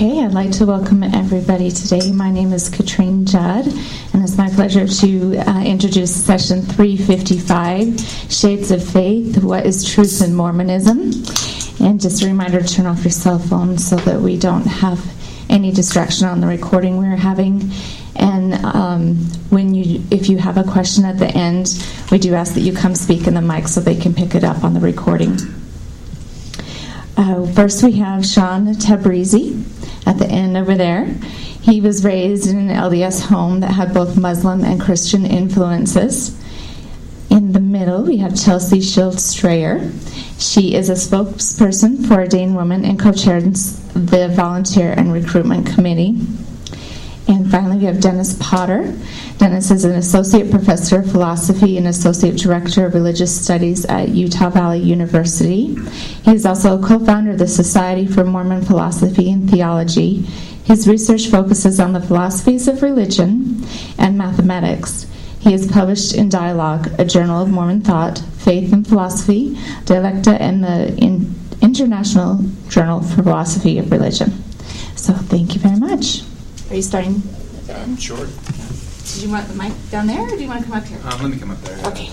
Okay, I'd like to welcome everybody today. My name is Katrine Judd, and it's my pleasure to introduce session 355, Shades of Faith, What is Truth in Mormonism? And just a reminder to turn off your cell phone so that we don't have any distraction on the recording we're having. And if you have a question at the end, we do ask that you come speak in the mic so they can pick it up on the recording. First we have Sean Tabrizi at the end over there. He was raised in an LDS home that had both Muslim and Christian influences. In the middle we have Chelsea Shields Strayer. She is a spokesperson for Ordained Women and co-chairs the Volunteer and Recruitment Committee. And finally, we have Dennis Potter. Dennis is an associate professor of philosophy and associate director of religious studies at Utah Valley University. He is also a co-founder of the Society for Mormon Philosophy and Theology. His research focuses on the philosophies of religion and mathematics. He has published in Dialogue, a journal of Mormon thought, faith and philosophy, Dialecta, and the International Journal for Philosophy of Religion. So thank you very much. Are you starting? Sure. Do you want the mic down there, or do you want to come up here? Let me come up there. Okay.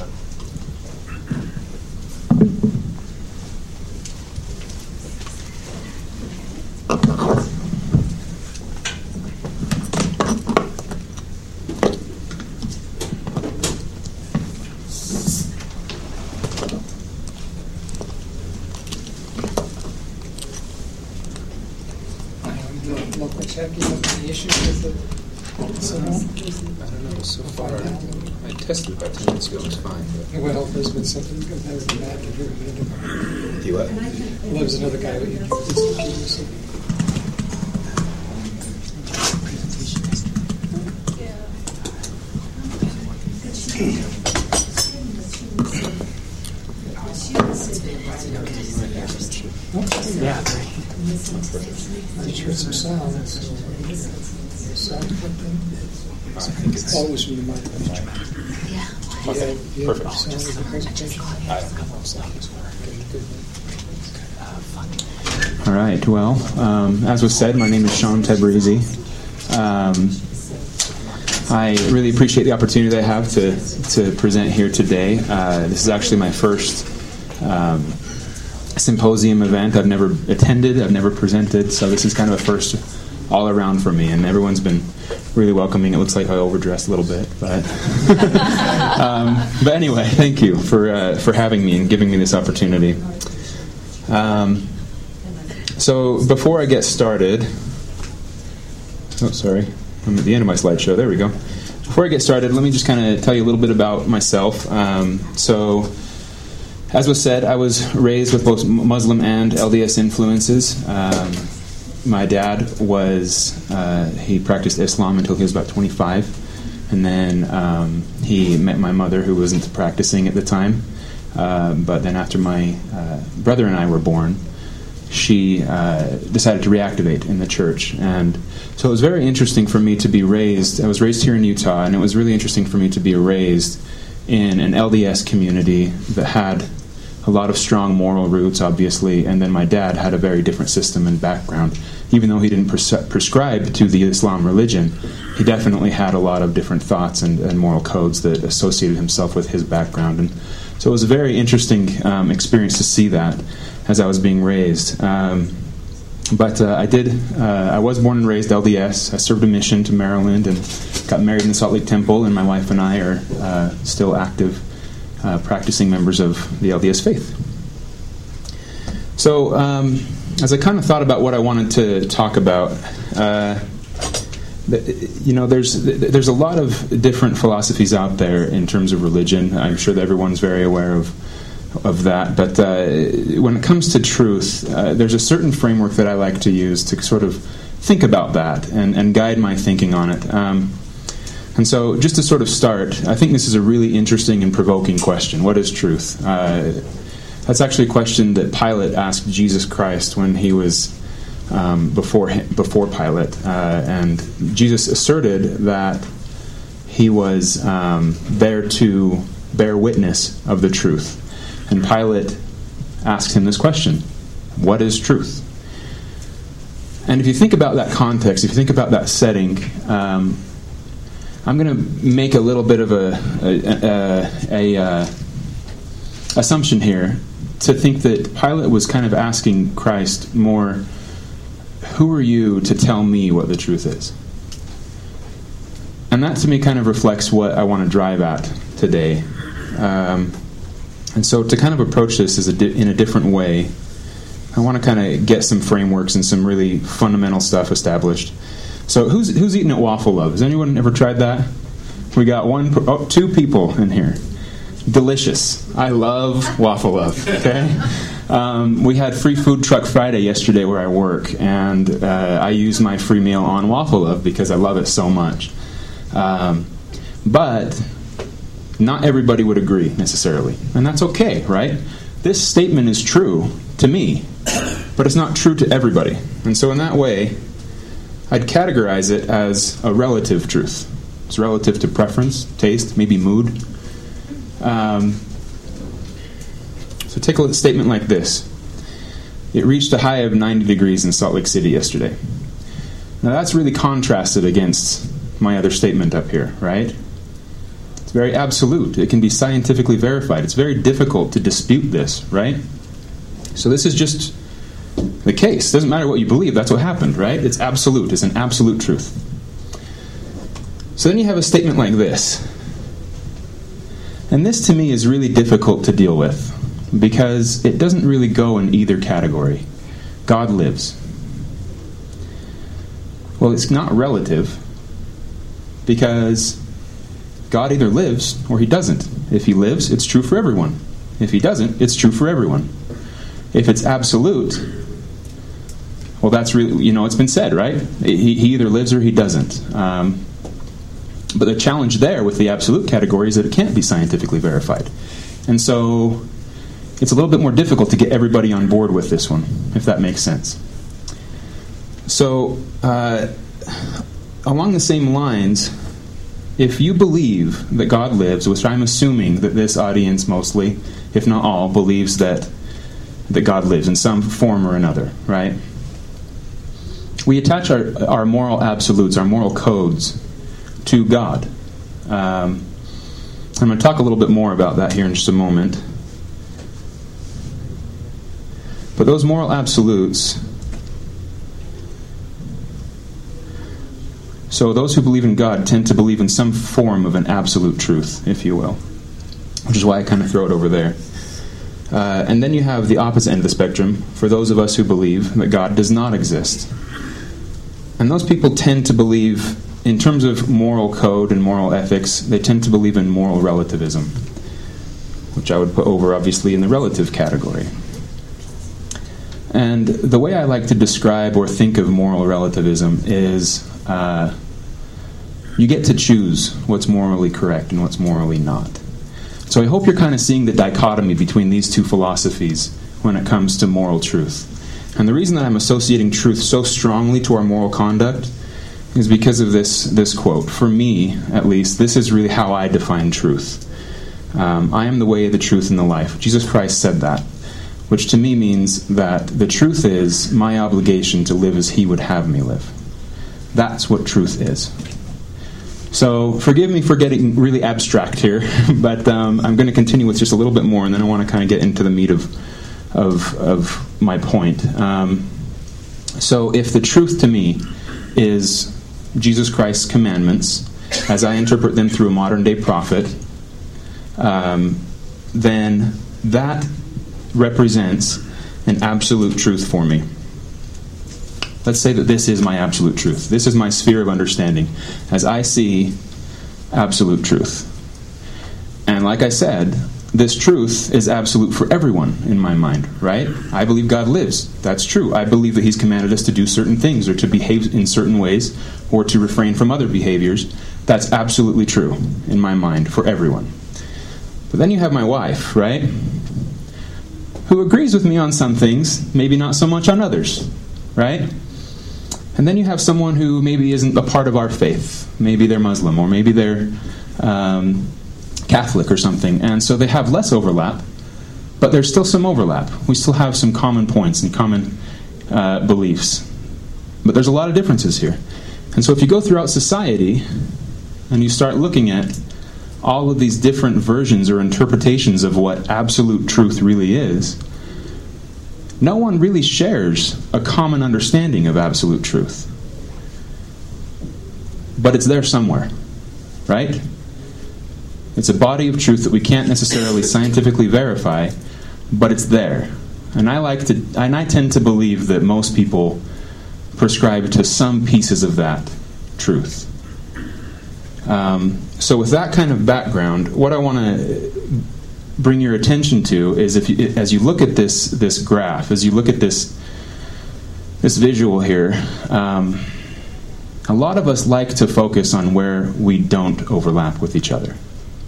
What's happening with the issues with the I don't know. So far, I tested about 10 minutes ago. It was fine. But... Well, there's been something better than that. You what? Well, there was another guy who introduced the Yeah. I just heard some sounds. Sound I think it's always from the mic. okay. Perfect. Sound of the presentation. All right. Well, as was said, my name is Sean Tabrizi. I really appreciate the opportunity that I have to present here today. This is actually my first symposium event. I've never attended, I've never presented, so this is kind of a first all around for me, and everyone's been really welcoming. It looks like I overdressed a little bit, but but anyway, thank you for having me and giving me this opportunity. So before I get started, I'm at the end of my slideshow. There we go. Before I get started, let me just kind of tell you a little bit about myself. So, as was said, I was raised with both Muslim and LDS influences. My dad he practiced Islam until he was about 25. And then he met my mother, who wasn't practicing at the time. But then after my brother and I were born, she decided to reactivate in the church. And so it was very interesting for me to be raised. I was raised here in Utah, and it was really interesting for me to be raised in an LDS community that had a lot of strong moral roots, obviously, and then my dad had a very different system and background. Even though he didn't prescribe to the Islam religion, he definitely had a lot of different thoughts and moral codes that associated himself with his background. And so it was a very interesting experience to see that as I was being raised. But I was born and raised LDS. I served a mission to Maryland and got married in the Salt Lake Temple, and my wife and I are still active practicing members of the LDS faith. So as I kind of thought about what I wanted to talk about, there's a lot of different philosophies out there in terms of religion. I'm sure that everyone's very aware of that. But when it comes to truth, there's a certain framework that I like to use to sort of think about that and guide my thinking on it. And so just to sort of start, I think this is a really interesting and provoking question. What is truth? That's actually a question that Pilate asked Jesus Christ when he was before Pilate. And Jesus asserted that he was there to bear witness of the truth. And Pilate asked him this question: what is truth? And if you think about that context, if you think about that setting, I'm going to make a little bit of a assumption here to think that Pilate was kind of asking Christ more, who are you to tell me what the truth is? And that to me kind of reflects what I want to drive at today. And so to kind of approach this in a different way, I want to kind of get some frameworks and some really fundamental stuff established. So who's eaten at Waffle Love? Has anyone ever tried that? We got two people in here. Delicious. I love Waffle Love. Okay. We had Free Food Truck Friday yesterday where I work, and I use my free meal on Waffle Love because I love it so much. But not everybody would agree necessarily, and that's okay, right? This statement is true to me, but it's not true to everybody. And so in that way, I'd categorize it as a relative truth. It's relative to preference, taste, maybe mood. So take a statement like this. It reached a high of 90 degrees in Salt Lake City yesterday. Now that's really contrasted against my other statement up here, right? It's very absolute. It can be scientifically verified. It's very difficult to dispute this, right? So this is just the case. It doesn't matter what you believe. That's what happened, right? It's absolute. It's an absolute truth. So then you have a statement like this. And this to me is really difficult to deal with because it doesn't really go in either category. God lives. Well, it's not relative because God either lives or he doesn't. If he lives, it's true for everyone. If he doesn't, it's true for everyone. If it's absolute, well, that's really, it's been said, right? He either lives or he doesn't. But the challenge there with the absolute category is that it can't be scientifically verified. And so it's a little bit more difficult to get everybody on board with this one, if that makes sense. So along the same lines, if you believe that God lives, which I'm assuming that this audience mostly, if not all, believes that God lives in some form or another, right? We attach our moral absolutes, our moral codes, to God. I'm going to talk a little bit more about that here in just a moment. But those moral absolutes, so those who believe in God tend to believe in some form of an absolute truth, if you will, which is why I kind of throw it over there. And then you have the opposite end of the spectrum for those of us who believe that God does not exist. And those people tend to believe, in terms of moral code and moral ethics, they tend to believe in moral relativism, which I would put over, obviously, in the relative category. And the way I like to describe or think of moral relativism is you get to choose what's morally correct and what's morally not. So I hope you're kind of seeing the dichotomy between these two philosophies when it comes to moral truth. And the reason that I'm associating truth so strongly to our moral conduct is because of this quote. For me, at least, this is really how I define truth. I am the way, the truth, and the life. Jesus Christ said that, which to me means that the truth is my obligation to live as he would have me live. That's what truth is. So forgive me for getting really abstract here, but I'm going to continue with just a little bit more, and then I want to kind of get into the meat of my point. So if the truth to me is Jesus Christ's commandments, as I interpret them through a modern-day prophet, then that represents an absolute truth for me. Let's say that this is my absolute truth. This is my sphere of understanding as I see absolute truth. And like I said, this truth is absolute for everyone in my mind, right? I believe God lives. That's true. I believe that he's commanded us to do certain things or to behave in certain ways or to refrain from other behaviors. That's absolutely true in my mind for everyone. But then you have my wife, right? Who agrees with me on some things, maybe not so much on others, right? And then you have someone who maybe isn't a part of our faith. Maybe they're Muslim, or maybe they're Catholic or something. And so they have less overlap, but there's still some overlap. We still have some common points and common beliefs. but there's a lot of differences here. And so if you go throughout society and you start looking at all of these different versions or interpretations of what absolute truth really is, no one really shares a common understanding of absolute truth. But it's there somewhere, right? It's a body of truth that we can't necessarily scientifically verify, but it's there. And I tend to believe that most people prescribe to some pieces of that truth. So with that kind of background, what I want to bring your attention to is as you look at this graph, as you look at this visual here, a lot of us like to focus on where we don't overlap with each other.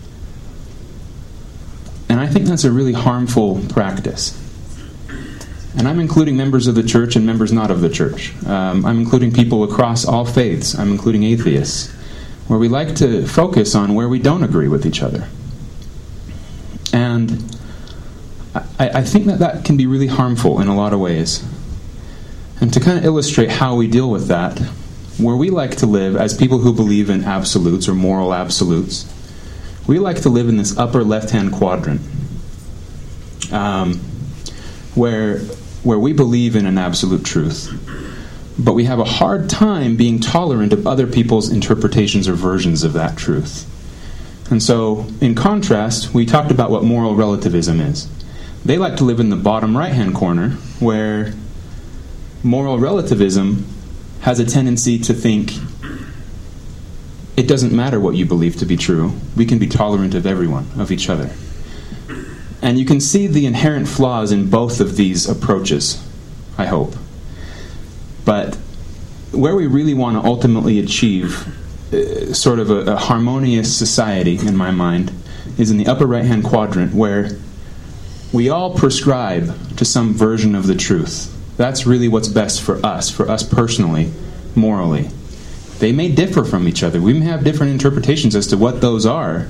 And I think that's a really harmful practice. And I'm including members of the church and members not of the church. I'm including people across all faiths. I'm including atheists, where we like to focus on where we don't agree with each other. And I think that can be really harmful in a lot of ways. And to kind of illustrate how we deal with that, where we like to live as people who believe in absolutes or moral absolutes, we like to live in this upper left-hand quadrant, where we believe in an absolute truth, but we have a hard time being tolerant of other people's interpretations or versions of that truth. And so, in contrast, we talked about what moral relativism is. They like to live in the bottom right-hand corner, where moral relativism has a tendency to think it doesn't matter what you believe to be true. We can be tolerant of everyone, of each other. And you can see the inherent flaws in both of these approaches, I hope. But where we really want to ultimately achieve sort of a harmonious society, in my mind, is in the upper right-hand quadrant, where we all prescribe to some version of the truth. That's really what's best for us personally, morally. They may differ from each other. We may have different interpretations as to what those are,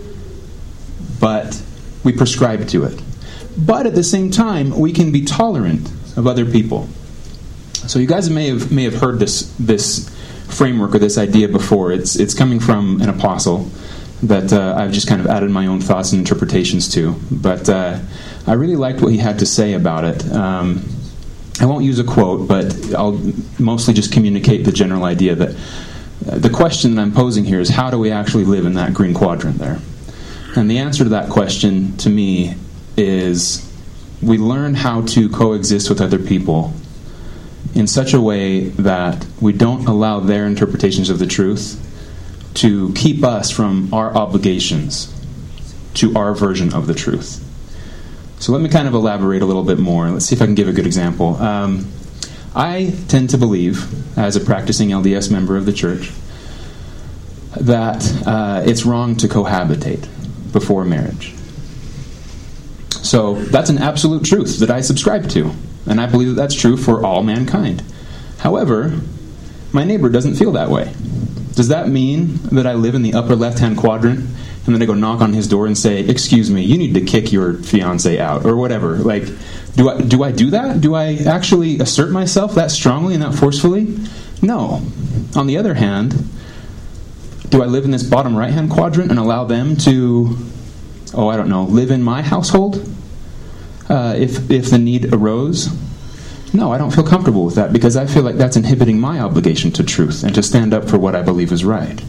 but we prescribe to it. But at the same time, we can be tolerant of other people. So you guys may have heard this framework or this idea before. It's coming from an apostle that I've just kind of added my own thoughts and interpretations to. But I really liked what he had to say about it. I won't use a quote, but I'll mostly just communicate the general idea that the question that I'm posing here is, how do we actually live in that green quadrant there? And the answer to that question, to me, is we learn how to coexist with other people in such a way that we don't allow their interpretations of the truth to keep us from our obligations to our version of the truth. So let me kind of elaborate a little bit more. Let's see if I can give a good example. I tend to believe, as a practicing LDS member of the church, that it's wrong to cohabitate before marriage. So that's an absolute truth that I subscribe to, and I believe that that's true for all mankind. However, my neighbor doesn't feel that way. Does that mean that I live in the upper left-hand quadrant, and then I go knock on his door and say, "Excuse me, you need to kick your fiancé out," or whatever? Like, do I do that? Do I actually assert myself that strongly and that forcefully? No. On the other hand, do I live in this bottom right-hand quadrant and allow them to, live in my household if the need arose? No, I don't feel comfortable with that, because I feel like that's inhibiting my obligation to truth and to stand up for what I believe is right.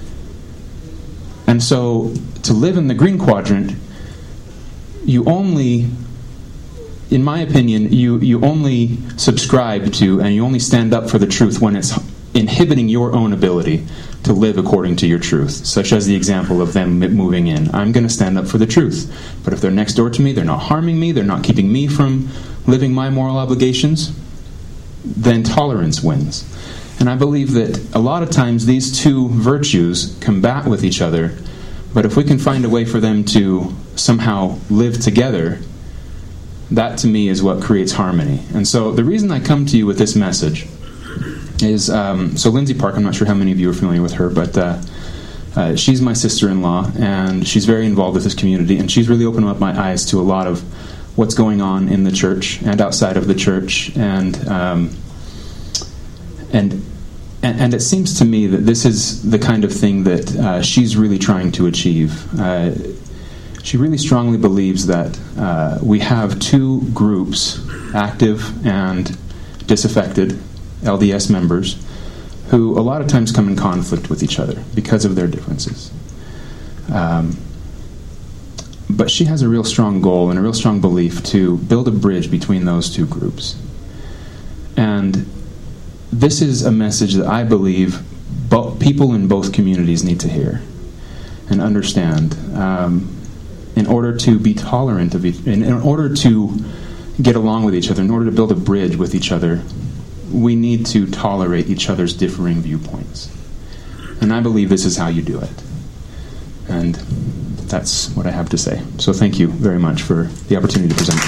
And so, to live in the green quadrant, you only, in my opinion, you only subscribe to and you only stand up for the truth when it's inhibiting your own ability to live according to your truth, such as the example of them moving in. I'm going to stand up for the truth. But if they're next door to me, they're not harming me, they're not keeping me from living my moral obligations, then tolerance wins. And I believe that a lot of times these two virtues combat with each other, but if we can find a way for them to somehow live together, that to me is what creates harmony. And so the reason I come to you with this message is, so Lindsay Park, I'm not sure how many of you are familiar with her, but she's my sister-in-law, and she's very involved with this community, and she's really opened up my eyes to a lot of what's going on in the church and outside of the church, and And it seems to me that this is the kind of thing that she's really trying to achieve. She really strongly believes that we have two groups, active and disaffected LDS members, who a lot of times come in conflict with each other because of their differences. But she has a real strong goal and a real strong belief to build a bridge between those two groups. And this is a message that I believe people in both communities need to hear and understand. In order to be tolerant of in order to get along with each other, in order to build a bridge with each other, we need to tolerate each other's differing viewpoints. And I believe this is how you do it. And that's what I have to say. So thank you very much for the opportunity to present.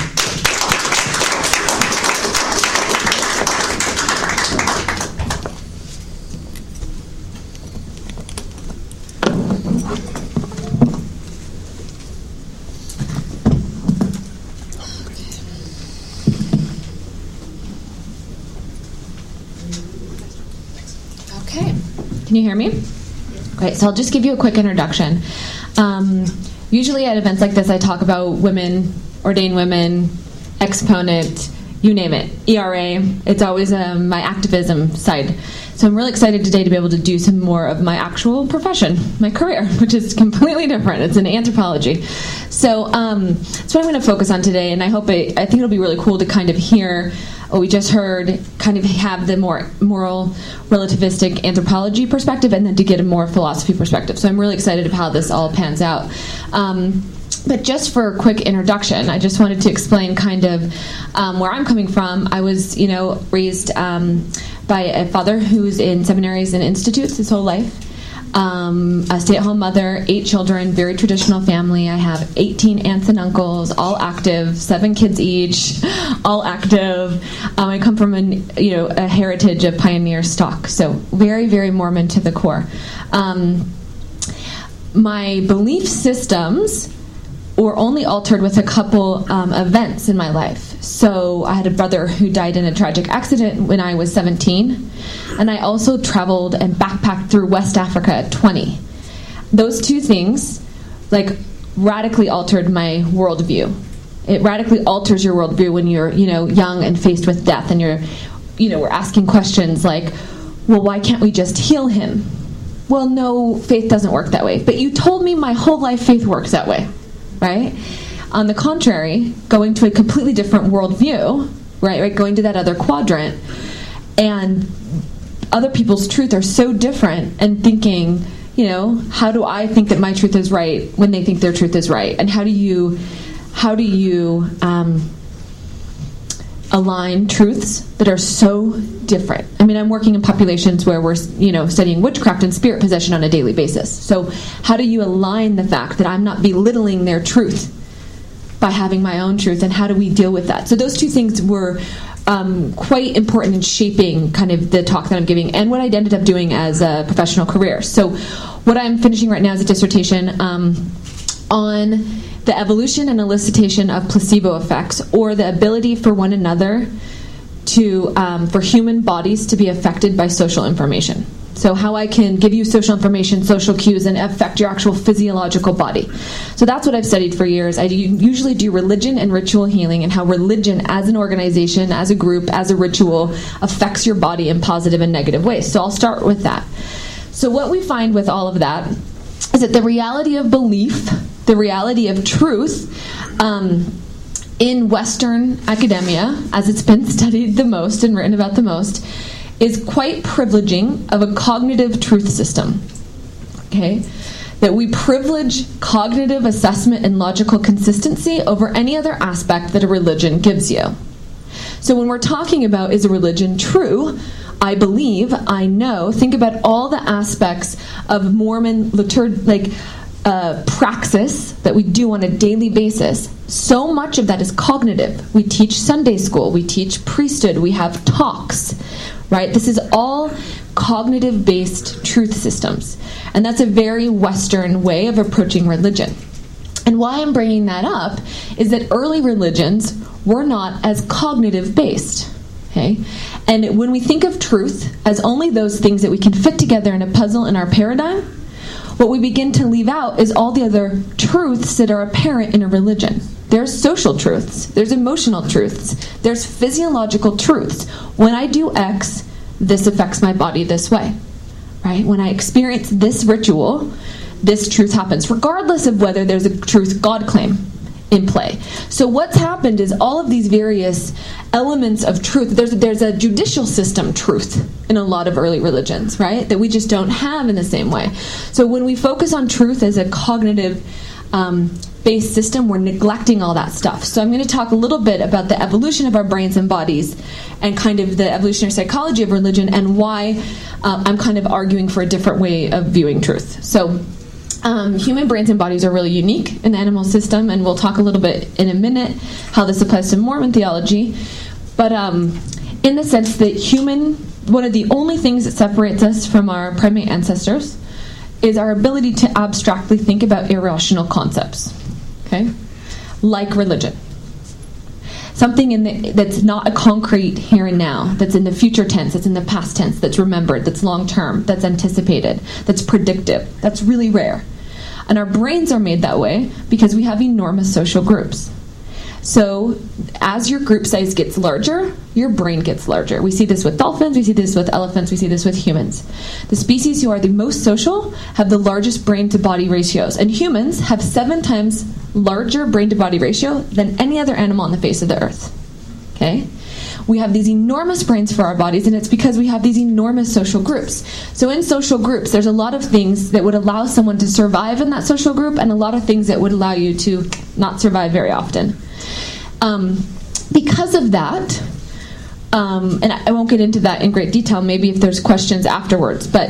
Can you hear me? Great. So I'll just give you a quick introduction. Usually at events like this, I talk about women, ordained women, exponent, you name it, ERA. It's always my activism side. So I'm really excited today to be able to do some more of my actual profession, my career, which is completely different. It's in anthropology. So that's what I'm going to focus on today, and I think it'll be really cool to kind of hear what we just heard, kind of have the more moral relativistic anthropology perspective, and then to get a more philosophy perspective. So I'm really excited of how this all pans out. But just for a quick introduction, I just wanted to explain kind of where I'm coming from. I was, raised by a father who's in seminaries and institutes his whole life. A stay-at-home mother, 8 children, very traditional family. I have 18 aunts and uncles, all active, 7 kids each, all active. I come from a heritage of pioneer stock, so very, very Mormon to the core. My belief systems were only altered with a couple events in my life. So I had a brother who died in a tragic accident when I was 17, and I also traveled and backpacked through West Africa at 20. Those two things, radically altered my worldview. It radically alters your worldview when you're, young and faced with death, and we're asking questions like, well, why can't we just heal him? Well, no, faith doesn't work that way. But you told me my whole life faith works that way. Right? On the contrary, going to a completely different worldview, right? Going to that other quadrant, and other people's truth are so different, and thinking, how do I think that my truth is right when they think their truth is right? And how do you align truths that are so different? I mean, I'm working in populations where we're, studying witchcraft and spirit possession on a daily basis. So how do you align the fact that I'm not belittling their truth by having my own truth, and how do we deal with that? So those two things were quite important in shaping kind of the talk that I'm giving and what I ended up doing as a professional career. So what I'm finishing right now is a dissertation on the evolution and elicitation of placebo effects, or the ability for one another to for human bodies to be affected by social information. So how I can give you social information, social cues, and affect your actual physiological body. So that's what I've studied for years. I usually do religion and ritual healing, and how religion as an organization, as a group, as a ritual affects your body in positive and negative ways. So I'll start with that. So what we find with all of that is that the reality of belief, the reality of truth, in Western academia, as it's been studied the most and written about the most, is quite privileging of a cognitive truth system. Okay? That we privilege cognitive assessment and logical consistency over any other aspect that a religion gives you. So when we're talking about, is a religion true? I believe, I know, think about all the aspects of Mormon praxis that we do on a daily basis. So much of that is cognitive. We teach Sunday school, we teach priesthood, we have talks, right? This is all cognitive-based truth systems. And that's a very Western way of approaching religion. And why I'm bringing that up is that early religions were not as cognitive-based. Okay? And when we think of truth as only those things that we can fit together in a puzzle in our paradigm, what we begin to leave out is all the other truths that are apparent in a religion. There's social truths, there's emotional truths, there's physiological truths. When I do X, this affects my body this way. Right? When I experience this ritual, this truth happens, regardless of whether there's a truth God claim in play. So what's happened is all of these various elements of truth, there's a judicial system truth in a lot of early religions, right? That we just don't have in the same way. So when we focus on truth as a cognitive based system, we're neglecting all that stuff. So I'm going to talk a little bit about the evolution of our brains and bodies and kind of the evolutionary psychology of religion and why I'm kind of arguing for a different way of viewing truth. So human brains and bodies are really unique in the animal system, and we'll talk a little bit in a minute how this applies to Mormon theology. But in the sense that one of the only things that separates us from our primate ancestors is our ability to abstractly think about irrational concepts, okay? Like religion. Something that's not a concrete here and now, that's in the future tense, that's in the past tense, that's remembered, that's long-term, that's anticipated, that's predictive. That's really rare. And our brains are made that way because we have enormous social groups. So as your group size gets larger, your brain gets larger. We see this with dolphins, we see this with elephants, we see this with humans. The species who are the most social have the largest brain-to-body ratios. And humans have 7 times larger brain-to-body ratio than any other animal on the face of the earth. Okay? We have these enormous brains for our bodies, and it's because we have these enormous social groups. So in social groups, there's a lot of things that would allow someone to survive in that social group, and a lot of things that would allow you to not survive very often. Because of that, and I won't get into that in great detail, maybe if there's questions afterwards, but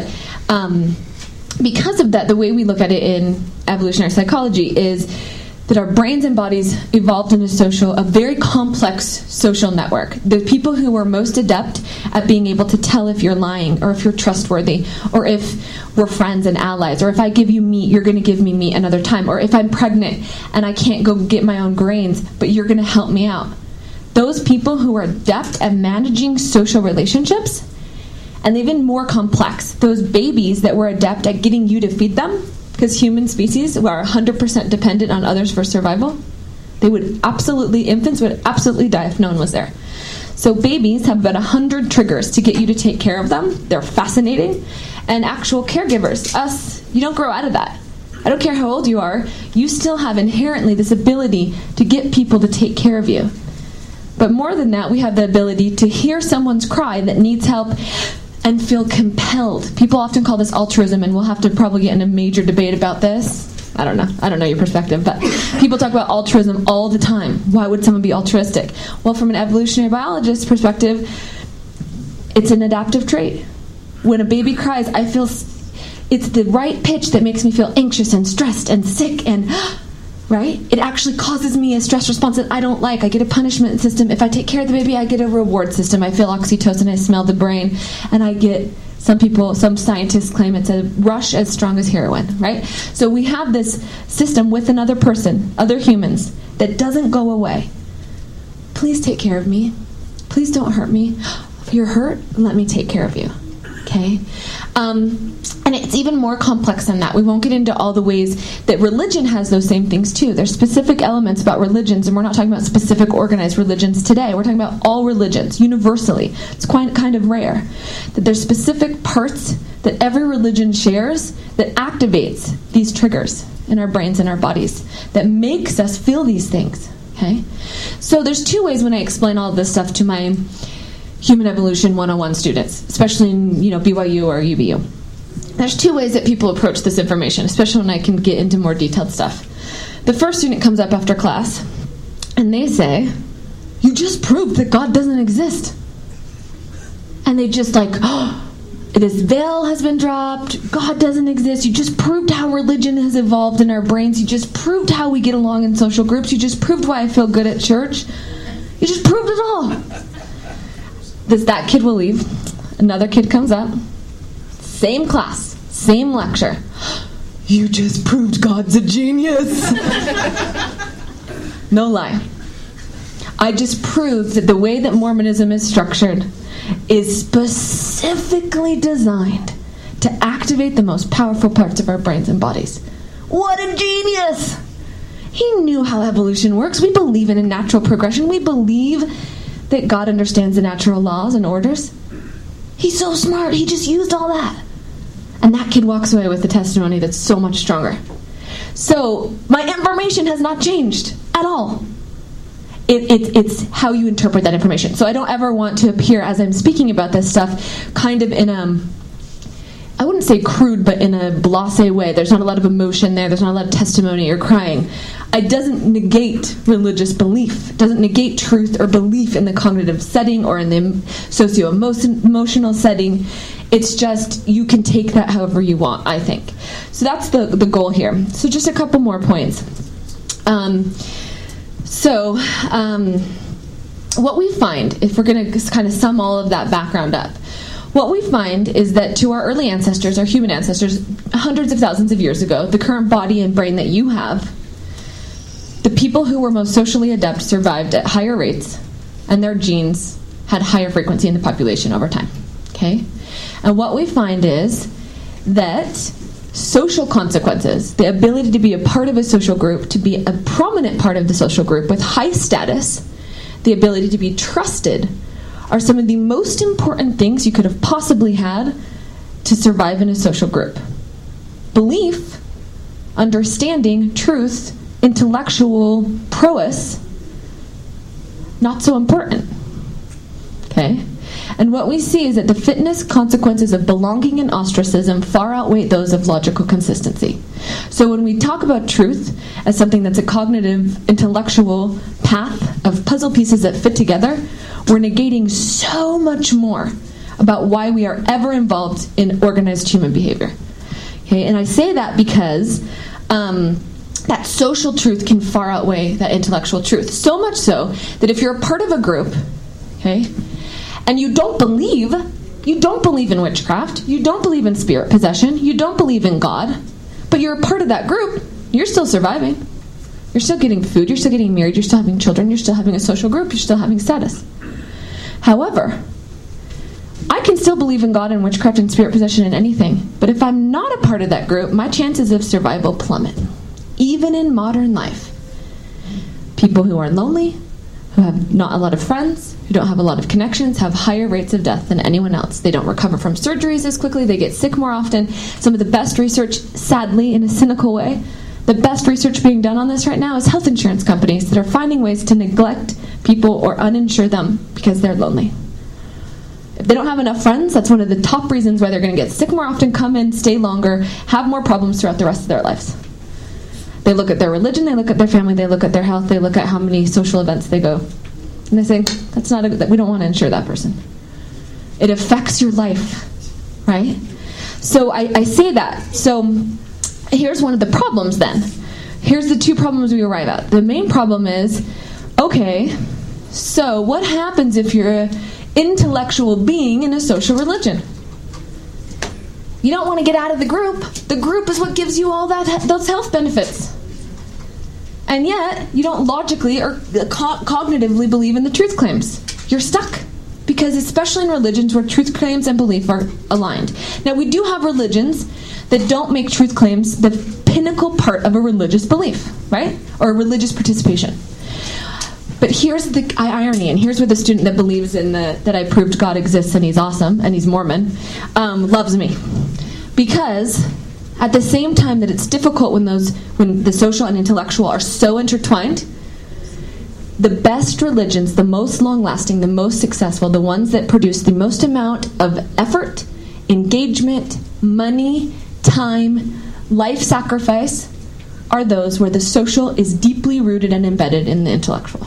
because of that, the way we look at it in evolutionary psychology is that our brains and bodies evolved in a very complex social network. The people who were most adept at being able to tell if you're lying or if you're trustworthy or if we're friends and allies or if I give you meat, you're going to give me meat another time, or if I'm pregnant and I can't go get my own grains, but you're going to help me out. Those people who are adept at managing social relationships, and even more complex, those babies that were adept at getting you to feed them, because human species are 100% dependent on others for survival. Infants would absolutely die if no one was there. So babies have about 100 triggers to get you to take care of them. They're fascinating. And actual caregivers, us, you don't grow out of that. I don't care how old you are, you still have inherently this ability to get people to take care of you. But more than that, we have the ability to hear someone's cry that needs help and feel compelled. People often call this altruism, and we'll have to probably get in a major debate about this. I don't know your perspective, but people talk about altruism all the time. Why would someone be altruistic? Well, from an evolutionary biologist's perspective, it's an adaptive trait. When a baby cries, I feel it's the right pitch that makes me feel anxious and stressed and sick and... right? It actually causes me a stress response that I don't like. I get a punishment system. If I take care of the baby, I get a reward system. I feel oxytocin, I smell the brain, and I get, some scientists claim it's a rush as strong as heroin, right? So we have this system with another person, other humans, that doesn't go away. Please take care of me. Please don't hurt me. If you're hurt, let me take care of you. Okay? And it's even more complex than that. We won't get into all the ways that religion has those same things too. There's specific elements about religions, and we're not talking about specific organized religions today. We're talking about all religions, universally. It's kind of rare. That there's specific parts that every religion shares that activates these triggers in our brains and our bodies that makes us feel these things. Okay? So there's 2 ways when I explain all of this stuff to my Human Evolution 101 students, especially in BYU or UBU. There's 2 ways that people approach this information, especially when I can get into more detailed stuff. The first student comes up after class, and they say, "You just proved that God doesn't exist." And they just this veil has been dropped, God doesn't exist, you just proved how religion has evolved in our brains, you just proved how we get along in social groups, you just proved why I feel good at church, you just proved it all. That kid will leave. Another kid comes up. Same class. Same lecture. "You just proved God's a genius." No lie. I just proved that the way that Mormonism is structured is specifically designed to activate the most powerful parts of our brains and bodies. What a genius! He knew how evolution works. We believe in a natural progression. We believe that God understands the natural laws and orders. He's so smart. He just used all that. And that kid walks away with a testimony that's so much stronger. So my information has not changed at all. It's how you interpret that information. So I don't ever want to appear, as I'm speaking about this stuff, kind of in I wouldn't say crude, but in a blasé way. There's not a lot of emotion there. There's not a lot of testimony or crying. It doesn't negate religious belief. It doesn't negate truth or belief in the cognitive setting or in the socio-emotional setting. It's just, you can take that however you want, I think. So that's the goal here. So just a couple more points. What we find, if we're going to kind of sum all of that background up, what we find is that to our early ancestors, our human ancestors, hundreds of thousands of years ago, the current body and brain that you have, the people who were most socially adept survived at higher rates, and their genes had higher frequency in the population over time. Okay? And what we find is that social consequences, the ability to be a part of a social group, to be a prominent part of the social group with high status, the ability to be trusted, are some of the most important things you could have possibly had to survive in a social group. Belief, understanding, truth, intellectual prowess, not so important. Okay? And what we see is that the fitness consequences of belonging and ostracism far outweigh those of logical consistency. So when we talk about truth as something that's a cognitive, intellectual path of puzzle pieces that fit together, we're negating so much more about why we are ever involved in organized human behavior. Okay, and I say that because that social truth can far outweigh that intellectual truth. So much so that if you're a part of a group, okay, and you don't believe in witchcraft, you don't believe in spirit possession, you don't believe in God, but you're a part of that group, you're still surviving. You're still getting food, you're still getting married, you're still having children, you're still having a social group, you're still having status. However, I can still believe in God and witchcraft and spirit possession and anything, but if I'm not a part of that group, my chances of survival plummet, even in modern life. People who are lonely, who have not a lot of friends, who don't have a lot of connections, have higher rates of death than anyone else. They don't recover from surgeries as quickly, they get sick more often. Some of the best research, sadly, in a cynical way, the best research being done on this right now is health insurance companies that are finding ways to neglect people or uninsure them because they're lonely. If they don't have enough friends, that's one of the top reasons why they're going to get sick more often, come in, stay longer, have more problems throughout the rest of their lives. They look at their religion, they look at their family, they look at their health, they look at how many social events they go. And they say, we don't want to insure that person. It affects your life, right? So I say that. So here's one of the problems then. Here's the two problems we arrive at. The main problem is, okay, so what happens if you're an intellectual being in a social religion? You don't want to get out of the group. The group is what gives you all those health benefits. And yet, you don't logically or cognitively believe in the truth claims. You're stuck. Because especially in religions where truth claims and belief are aligned. Now, we do have religions that don't make truth claims the pinnacle part of a religious belief, right? Or a religious participation. But here's the irony, and here's where the student that believes in that I proved God exists and he's awesome and he's Mormon loves me. Because at the same time that it's difficult when the social and intellectual are so intertwined, the best religions, the most long-lasting, the most successful, the ones that produce the most amount of effort, engagement, money, time, life sacrifice, are those where the social is deeply rooted and embedded in the intellectual.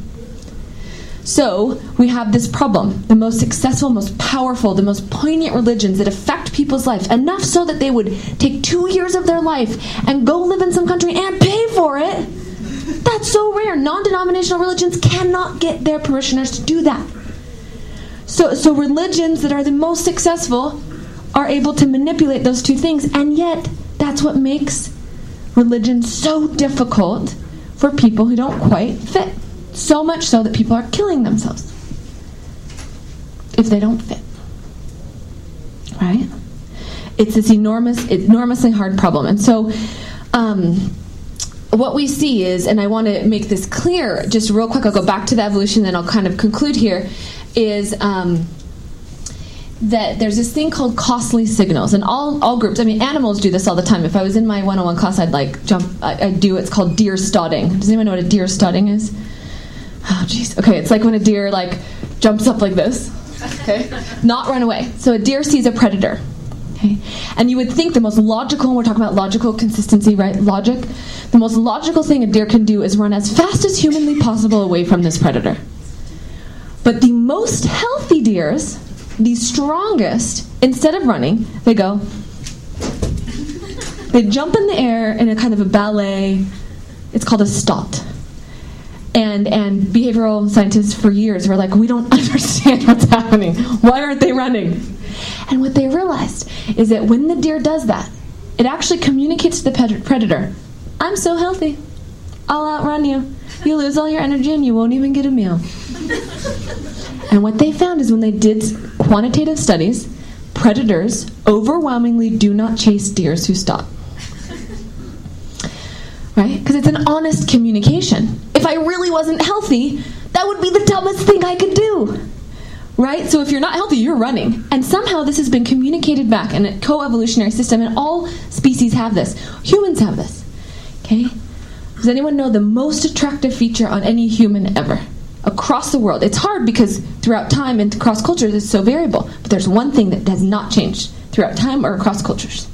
So we have this problem. The most successful, most powerful, the most poignant religions that affect people's life, enough so that they would take 2 years of their life and go live in some country and pay for it. That's so rare. Non-denominational religions cannot get their parishioners to do that. So religions that are the most successful are able to manipulate those two things, and yet that's what makes religion so difficult for people who don't quite fit. So much so that people are killing themselves if they don't fit. Right? It's this enormously hard problem. And so what we see is, and I want to make this clear just real quick, I'll go back to the evolution, then I'll kind of conclude here, is that there's this thing called costly signals. And all groups, I mean, animals do this all the time. If I was in my 101 class, I'd do, it's called deer stodding. Does anyone know what a deer stodding is? Oh, jeez. Okay, it's like when a deer, jumps up like this. Okay? Not run away. So a deer sees a predator. Okay? And you would think the most logical, and we're talking about logical consistency, right? Logic. The most logical thing a deer can do is run as fast as humanly possible away from this predator. But the most healthy deers, the strongest, instead of running, they go. They jump in the air in a kind of a ballet. It's called a stot. And behavioral scientists for years were like, we don't understand what's happening. Why aren't they running? And what they realized is that when the deer does that, it actually communicates to the predator, I'm so healthy. I'll outrun you. You lose all your energy and you won't even get a meal. And what they found is when they did quantitative studies, predators overwhelmingly do not chase deers who stop. Right? Because it's an honest communication. If I really wasn't healthy, that would be the dumbest thing I could do. Right? So if you're not healthy, you're running. And somehow this has been communicated back in a co-evolutionary system, and all species have this. Humans have this. Okay? Does anyone know the most attractive feature on any human ever? Across the world. It's hard because throughout time and across cultures it's so variable. But there's one thing that has not changed throughout time or across cultures.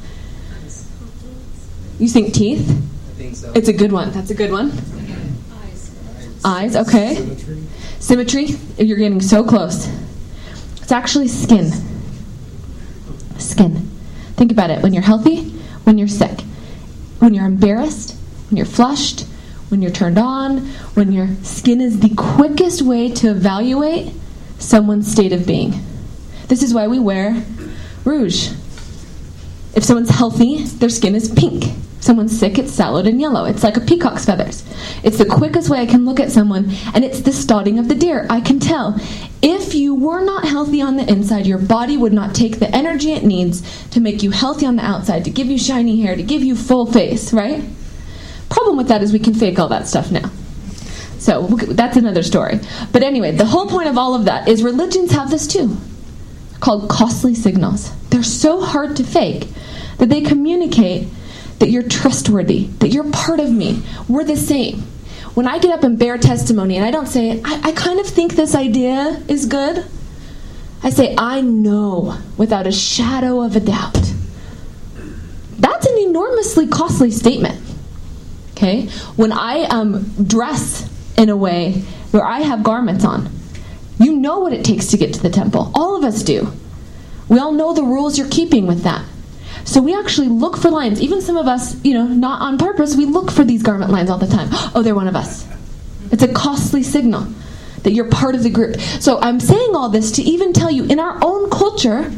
You think teeth? I think so. It's a good one. That's a good one. Eyes, okay. Symmetry. You're getting so close. It's actually skin. Skin. Think about it. When you're healthy, when you're sick, when you're embarrassed, when you're flushed, when you're turned on, when your skin is the quickest way to evaluate someone's state of being. This is why we wear rouge. If someone's healthy, their skin is pink. If someone's sick, it's sallow and yellow. It's like a peacock's feathers. It's the quickest way I can look at someone, and it's the stotting of the deer. I can tell. If you were not healthy on the inside, your body would not take the energy it needs to make you healthy on the outside, to give you shiny hair, to give you full face, right? Problem with that is we can fake all that stuff now. So that's another story. But anyway, the whole point of all of that is religions have this too. They're called costly signals. They're so hard to fake that they communicate that you're trustworthy, that you're part of me. We're the same. When I get up and bear testimony and I don't say, I kind of think this idea is good, I say, I know without a shadow of a doubt. That's an enormously costly statement. Okay? When I dress in a way where I have garments on, you know what it takes to get to the temple. All of us do. We all know the rules you're keeping with that. So we actually look for lines. Even some of us, not on purpose, we look for these garment lines all the time. Oh, they're one of us. It's a costly signal that you're part of the group. So I'm saying all this to even tell you, in our own culture,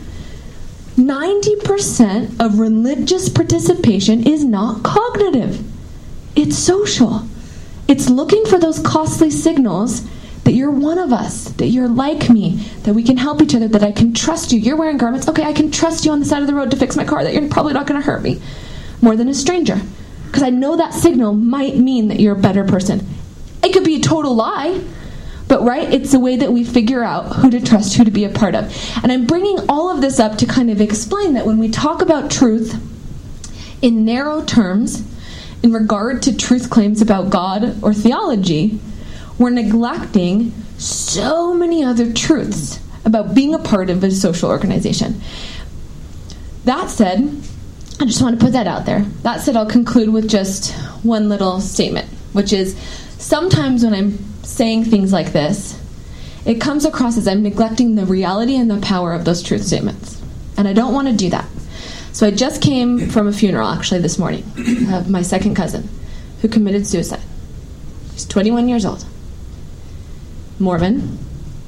90% of religious participation is not cognitive. It's social. It's looking for those costly signals that you're one of us, that you're like me, that we can help each other, that I can trust you. You're wearing garments. Okay, I can trust you on the side of the road to fix my car, that you're probably not going to hurt me more than a stranger. Because I know that signal might mean that you're a better person. It could be a total lie, but right, it's the way that we figure out who to trust, who to be a part of. And I'm bringing all of this up to kind of explain that when we talk about truth in narrow terms, in regard to truth claims about God or theology, we're neglecting so many other truths about being a part of a social organization. That said, I just want to put that out there. That said, I'll conclude with just one little statement, which is sometimes when I'm saying things like this, it comes across as I'm neglecting the reality and the power of those truth statements. And I don't want to do that. So I just came from a funeral, actually, this morning, of my second cousin, who committed suicide. He's 21 years old. Mormon.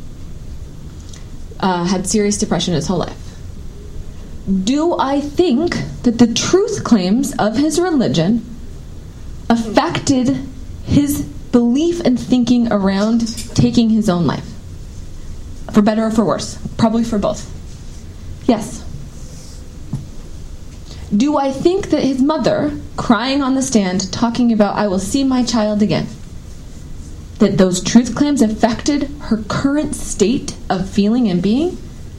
Had serious depression his whole life. Do I think that the truth claims of his religion affected his belief and thinking around taking his own life. For better or for worse. Probably for both. Yes. Do I think that his mother, crying on the stand, talking about, I will see my child again, that those truth claims affected her current state of feeling and being?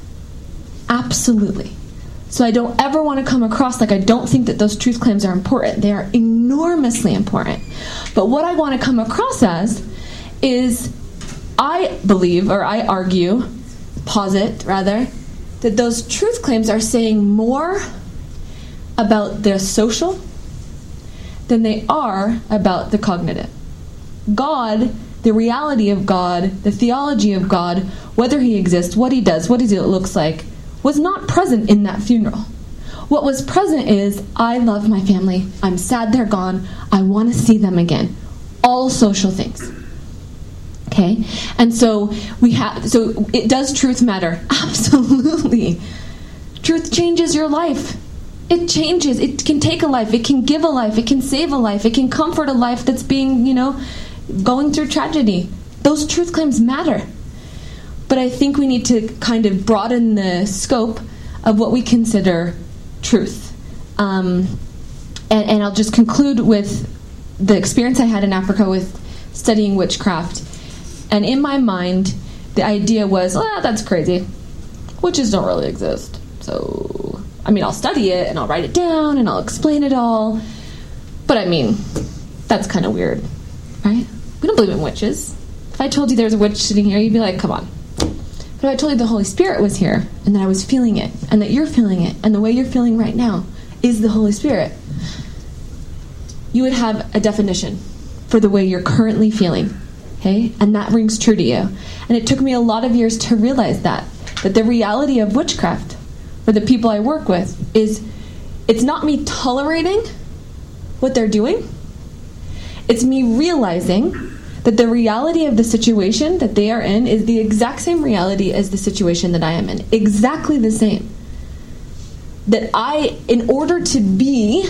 Absolutely. So I don't ever want to come across like I don't think that those truth claims are important. They are enormously important. But what I want to come across as is, I believe, or I argue, posit rather, that those truth claims are saying more about the social than they are about the cognitive. God, the reality of God, the theology of God, whether he exists, what he does, what it looks like, was not present in that funeral. What was present is, I love my family, I'm sad they're gone, I want to see them again. All social things. Okay? And so does truth matter? Absolutely. Truth changes your life. It changes. It can take a life. It can give a life. It can save a life. It can comfort a life that's being, going through tragedy. Those truth claims matter. But I think we need to kind of broaden the scope of what we consider truth. And I'll just conclude with the experience I had in Africa with studying witchcraft. And in my mind, the idea was, that's crazy. Witches don't really exist. So, I'll study it, and I'll write it down, and I'll explain it all. But that's kind of weird, right? We don't believe in witches. If I told you there's a witch sitting here, you'd be like, come on. But if I told you the Holy Spirit was here, and that I was feeling it, and that you're feeling it, and the way you're feeling right now is the Holy Spirit, you would have a definition for the way you're currently feeling. Okay? And that rings true to you. And it took me a lot of years to realize that the reality of witchcraft for the people I work with is, it's not me tolerating what they're doing. It's me realizing that the reality of the situation that they are in is the exact same reality as the situation that I am in. Exactly the same. That in order to be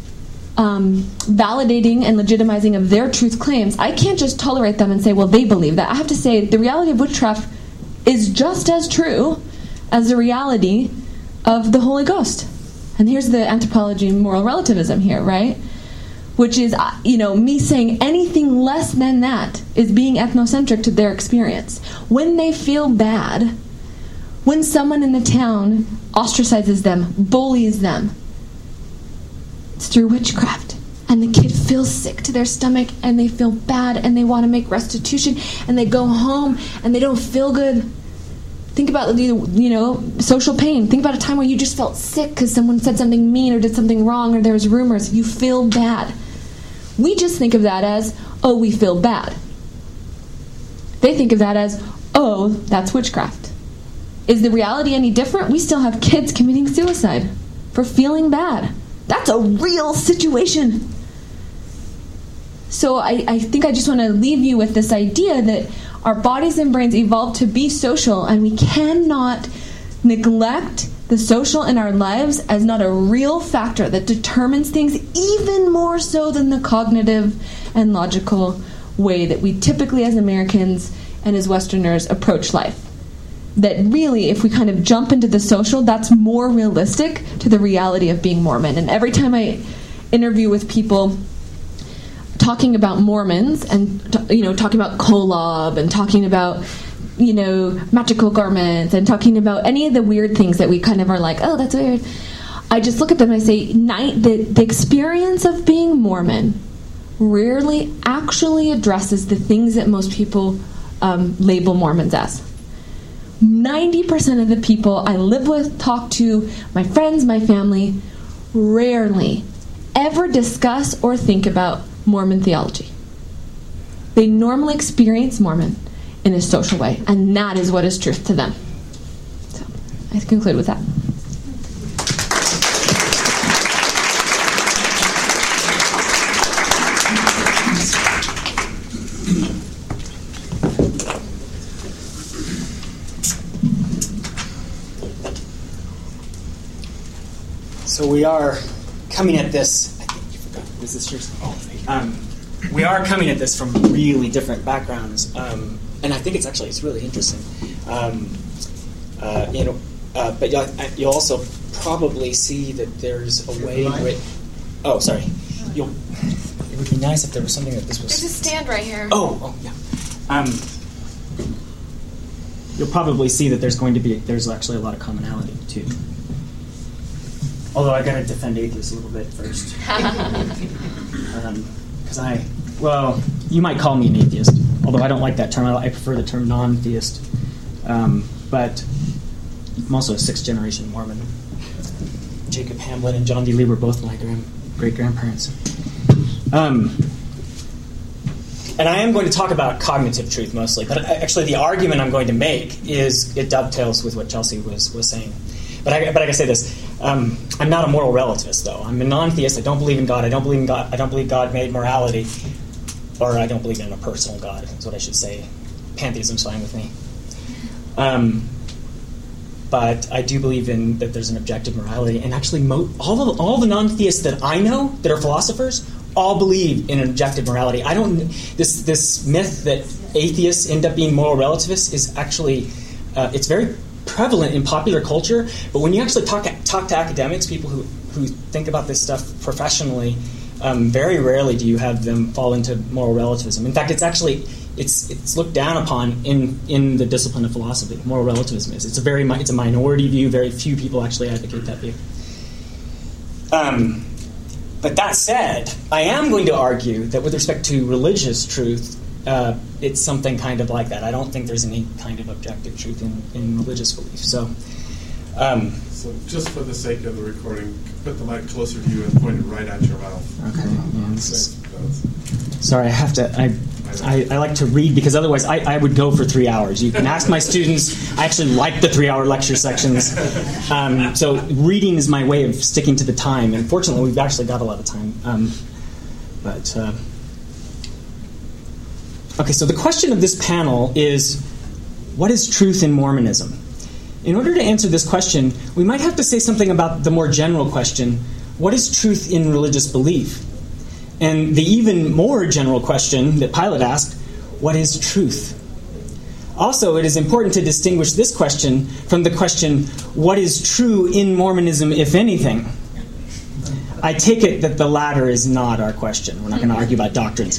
validating and legitimizing of their truth claims, I can't just tolerate them and say, well, they believe that. I have to say the reality of witchcraft is just as true as the reality of the Holy Ghost. And here's the anthropology and moral relativism here, right? Which is, me saying anything less than that is being ethnocentric to their experience. When they feel bad, when someone in the town ostracizes them, bullies them, it's through witchcraft. And the kid feels sick to their stomach, and they feel bad, and they want to make restitution, and they go home, and they don't feel good. Think about, social pain. Think about a time where you just felt sick because someone said something mean or did something wrong, or there was rumors. You feel bad. We just think of that as, oh, we feel bad. They think of that as, oh, that's witchcraft. Is the reality any different? We still have kids committing suicide for feeling bad. That's a real situation. So I think I just want to leave you with this idea that our bodies and brains evolved to be social, and we cannot neglect the social in our lives as not a real factor that determines things even more so than the cognitive and logical way that we typically as Americans and as Westerners approach life. That really, if we kind of jump into the social, that's more realistic to the reality of being Mormon. And every time I interview with people talking about Mormons and, talking about Kolob and talking about, magical garments and talking about any of the weird things that we kind of are like, oh, that's weird. I just look at them and I say, the experience of being Mormon rarely actually addresses the things that most people label Mormons as. 90% of the people I live with, talk to, my friends, my family, rarely ever discuss or think about Mormon theology. They normally experience Mormon in a social way, and that is what is truth to them. So, I conclude with that. So we are coming at this. I think you forgot. Was this yours? Oh, thank you. we are coming at this from really different backgrounds, and I think it's really interesting. But you'll also probably see that there's a way. Sorry. It would be nice if there was something that this was. There's a stand right here. Oh yeah. You'll probably see that there's actually a lot of commonality too. Although I got to defend atheists a little bit first, because you might call me an atheist, although I don't like that term. I prefer the term non-theist. But I'm also a sixth-generation Mormon. Jacob Hamblin and John D. Lee were both my great-grandparents. And I am going to talk about cognitive truth mostly, but actually the argument I'm going to make it dovetails with what Chelsea was saying. But I gotta say this: I'm not a moral relativist, though. I'm a non-theist. I don't believe in God. I don't believe God made morality, or I don't believe in a personal God. That's what I should say. Pantheism's fine with me. But I do believe that there's an objective morality, and actually, all the non-theists that I know that are philosophers all believe in an objective morality. This myth that atheists end up being moral relativists is actually it's very prevalent in popular culture. But when you actually talk to academics, people who think about this stuff professionally, very rarely do you have them fall into moral relativism. In fact, it's looked down upon in the discipline of philosophy. Moral relativism is. It's a minority view. Very few people actually advocate that view. But that said, I am going to argue that with respect to religious truth, it's something kind of like that. I don't think there's any kind of objective truth in religious belief. So just for the sake of the recording, put the mic closer to you and point it right at your mouth. Okay. Sorry, I have to. I like to read because otherwise I would go for 3 hours. You can ask my students. I actually like the 3-hour lecture sections. So reading is my way of sticking to the time. And fortunately, we've actually got a lot of time. Okay, so the question of this panel is, what is truth in Mormonism? In order to answer this question, we might have to say something about the more general question, what is truth in religious belief? And the even more general question that Pilate asked, what is truth? Also, it is important to distinguish this question from the question, what is true in Mormonism, if anything? I take it that the latter is not our question. We're not going to argue about doctrines.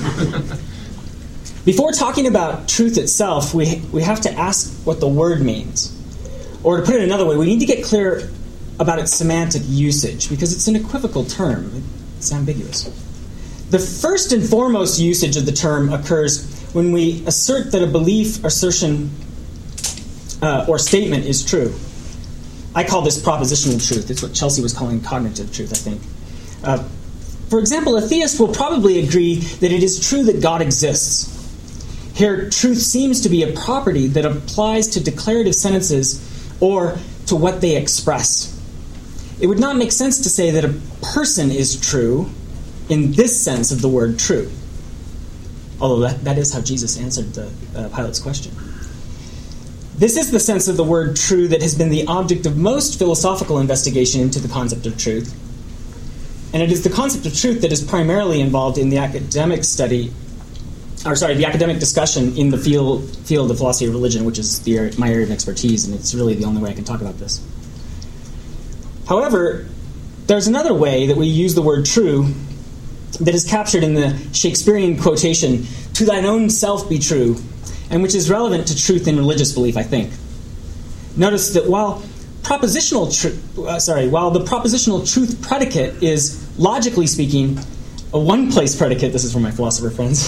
Before talking about truth itself, we have to ask what the word means. Or to put it another way, we need to get clear about its semantic usage, because it's an equivocal term. It's ambiguous. The first and foremost usage of the term occurs when we assert that a belief, assertion, or statement is true. I call this propositional truth. It's what Chelsea was calling cognitive truth, I think. For example, a theist will probably agree that it is true that God exists. Here, truth seems to be a property that applies to declarative sentences or to what they express. It would not make sense to say that a person is true in this sense of the word true. Although that is how Jesus answered Pilate's question. This is the sense of the word true that has been the object of most philosophical investigation into the concept of truth. And it is the concept of truth that is primarily involved in the academic discussion in the field of philosophy of religion, which is my area of expertise, and it's really the only way I can talk about this. However, there's another way that we use the word true that is captured in the Shakespearean quotation, "To thine own self be true," and which is relevant to truth in religious belief, I think. Notice that while the propositional truth predicate is, logically speaking, a one-place predicate, this is for my philosopher friends,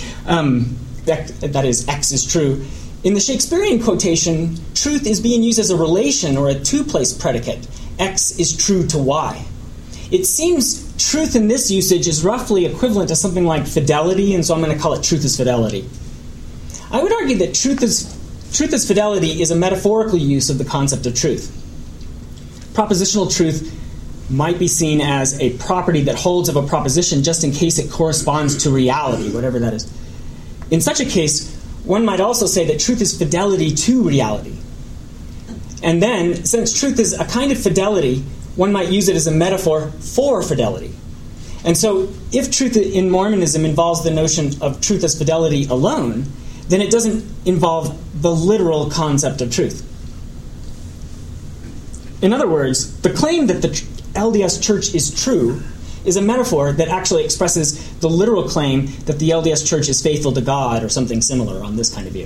that is, X is true, in the Shakespearean quotation, truth is being used as a relation or a two-place predicate. X is true to Y. It seems truth in this usage is roughly equivalent to something like fidelity, and so I'm going to call it truth as fidelity. I would argue that truth as fidelity is a metaphorical use of the concept of truth. Propositional truth might be seen as a property that holds of a proposition just in case it corresponds to reality, whatever that is. In such a case, one might also say that truth is fidelity to reality. And then, since truth is a kind of fidelity, one might use it as a metaphor for fidelity. And so if truth in Mormonism involves the notion of truth as fidelity alone, then it doesn't involve the literal concept of truth. In other words, the claim that the LDS Church is true is a metaphor that actually expresses the literal claim that the LDS Church is faithful to God or something similar on this kind of view.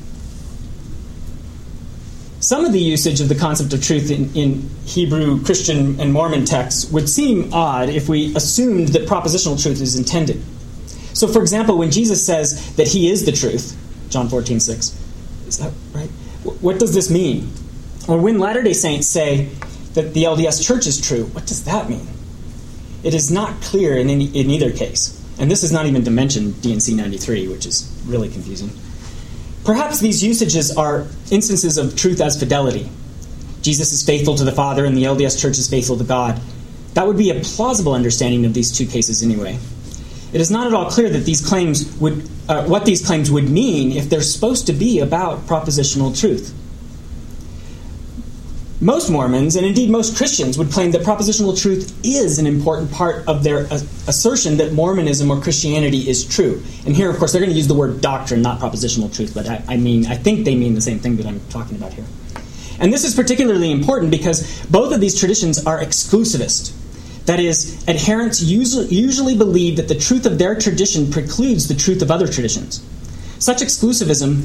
Some of the usage of the concept of truth in Hebrew, Christian, and Mormon texts would seem odd if we assumed that propositional truth is intended. So, for example, when Jesus says that he is the truth, John 14:6, is that right? What does this mean? Or when Latter-day Saints say that the LDS Church is true, what does that mean? It is not clear in either case. And this is not even to mention D&C 93, which is really confusing. Perhaps these usages are instances of truth as fidelity. Jesus is faithful to the Father and the LDS Church is faithful to God. That would be a plausible understanding of these two cases anyway. It is not at all clear that these claims would, what these claims would mean if they're supposed to be about propositional truth. Most Mormons, and indeed most Christians, would claim that propositional truth is an important part of their assertion that Mormonism or Christianity is true. And here, of course, they're going to use the word doctrine, not propositional truth, but I think they mean the same thing that I'm talking about here. And this is particularly important because both of these traditions are exclusivist. That is, adherents usually believe that the truth of their tradition precludes the truth of other traditions. Such exclusivism...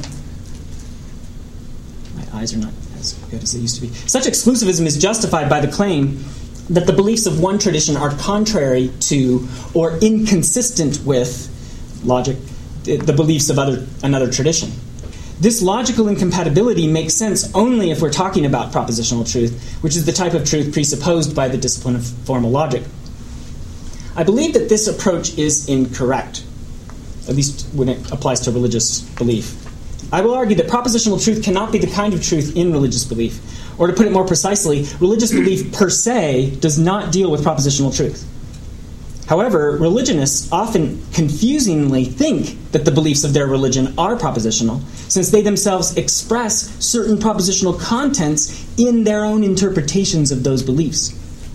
My eyes are not as good as they used to be. Such exclusivism is justified by the claim that the beliefs of one tradition are contrary to or inconsistent with the beliefs of another tradition. This logical incompatibility makes sense only if we're talking about propositional truth, which is the type of truth presupposed by the discipline of formal logic. I believe that this approach is incorrect, at least when it applies to religious belief. I will argue that propositional truth cannot be the kind of truth in religious belief. Or to put it more precisely, religious belief per se does not deal with propositional truth. However, religionists often confusingly think that the beliefs of their religion are propositional, since they themselves express certain propositional contents in their own interpretations of those beliefs.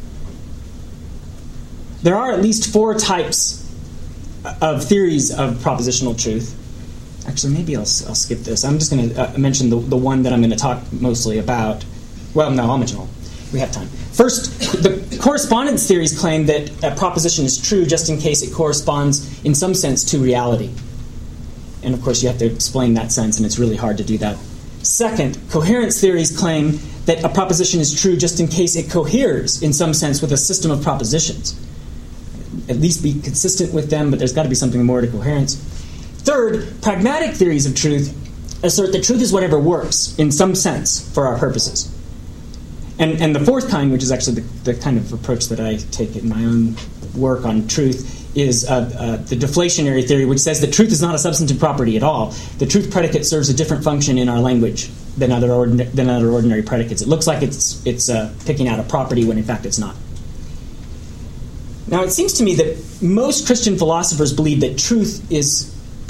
There are at least 4 types of theories of propositional truth. Actually, maybe I'll skip this. I'm just going to mention the one that I'm going to talk mostly about. Well, no, I'll mention all. We have time. First, the correspondence theories claim that a proposition is true just in case it corresponds in some sense to reality. And of course, you have to explain that sense, and it's really hard to do that. Second, coherence theories claim that a proposition is true just in case it coheres in some sense with a system of propositions. At least be consistent with them, but there's got to be something more to coherence. Third, pragmatic theories of truth assert that truth is whatever works in some sense for our purposes. And the fourth kind, which is actually the kind of approach that I take in my own work on truth, is the deflationary theory, which says that truth is not a substantive property at all. The truth predicate serves a different function in our language than other ordinary predicates. It looks like it's picking out a property when in fact it's not. Now, it seems to me that most Christian philosophers believe that truth is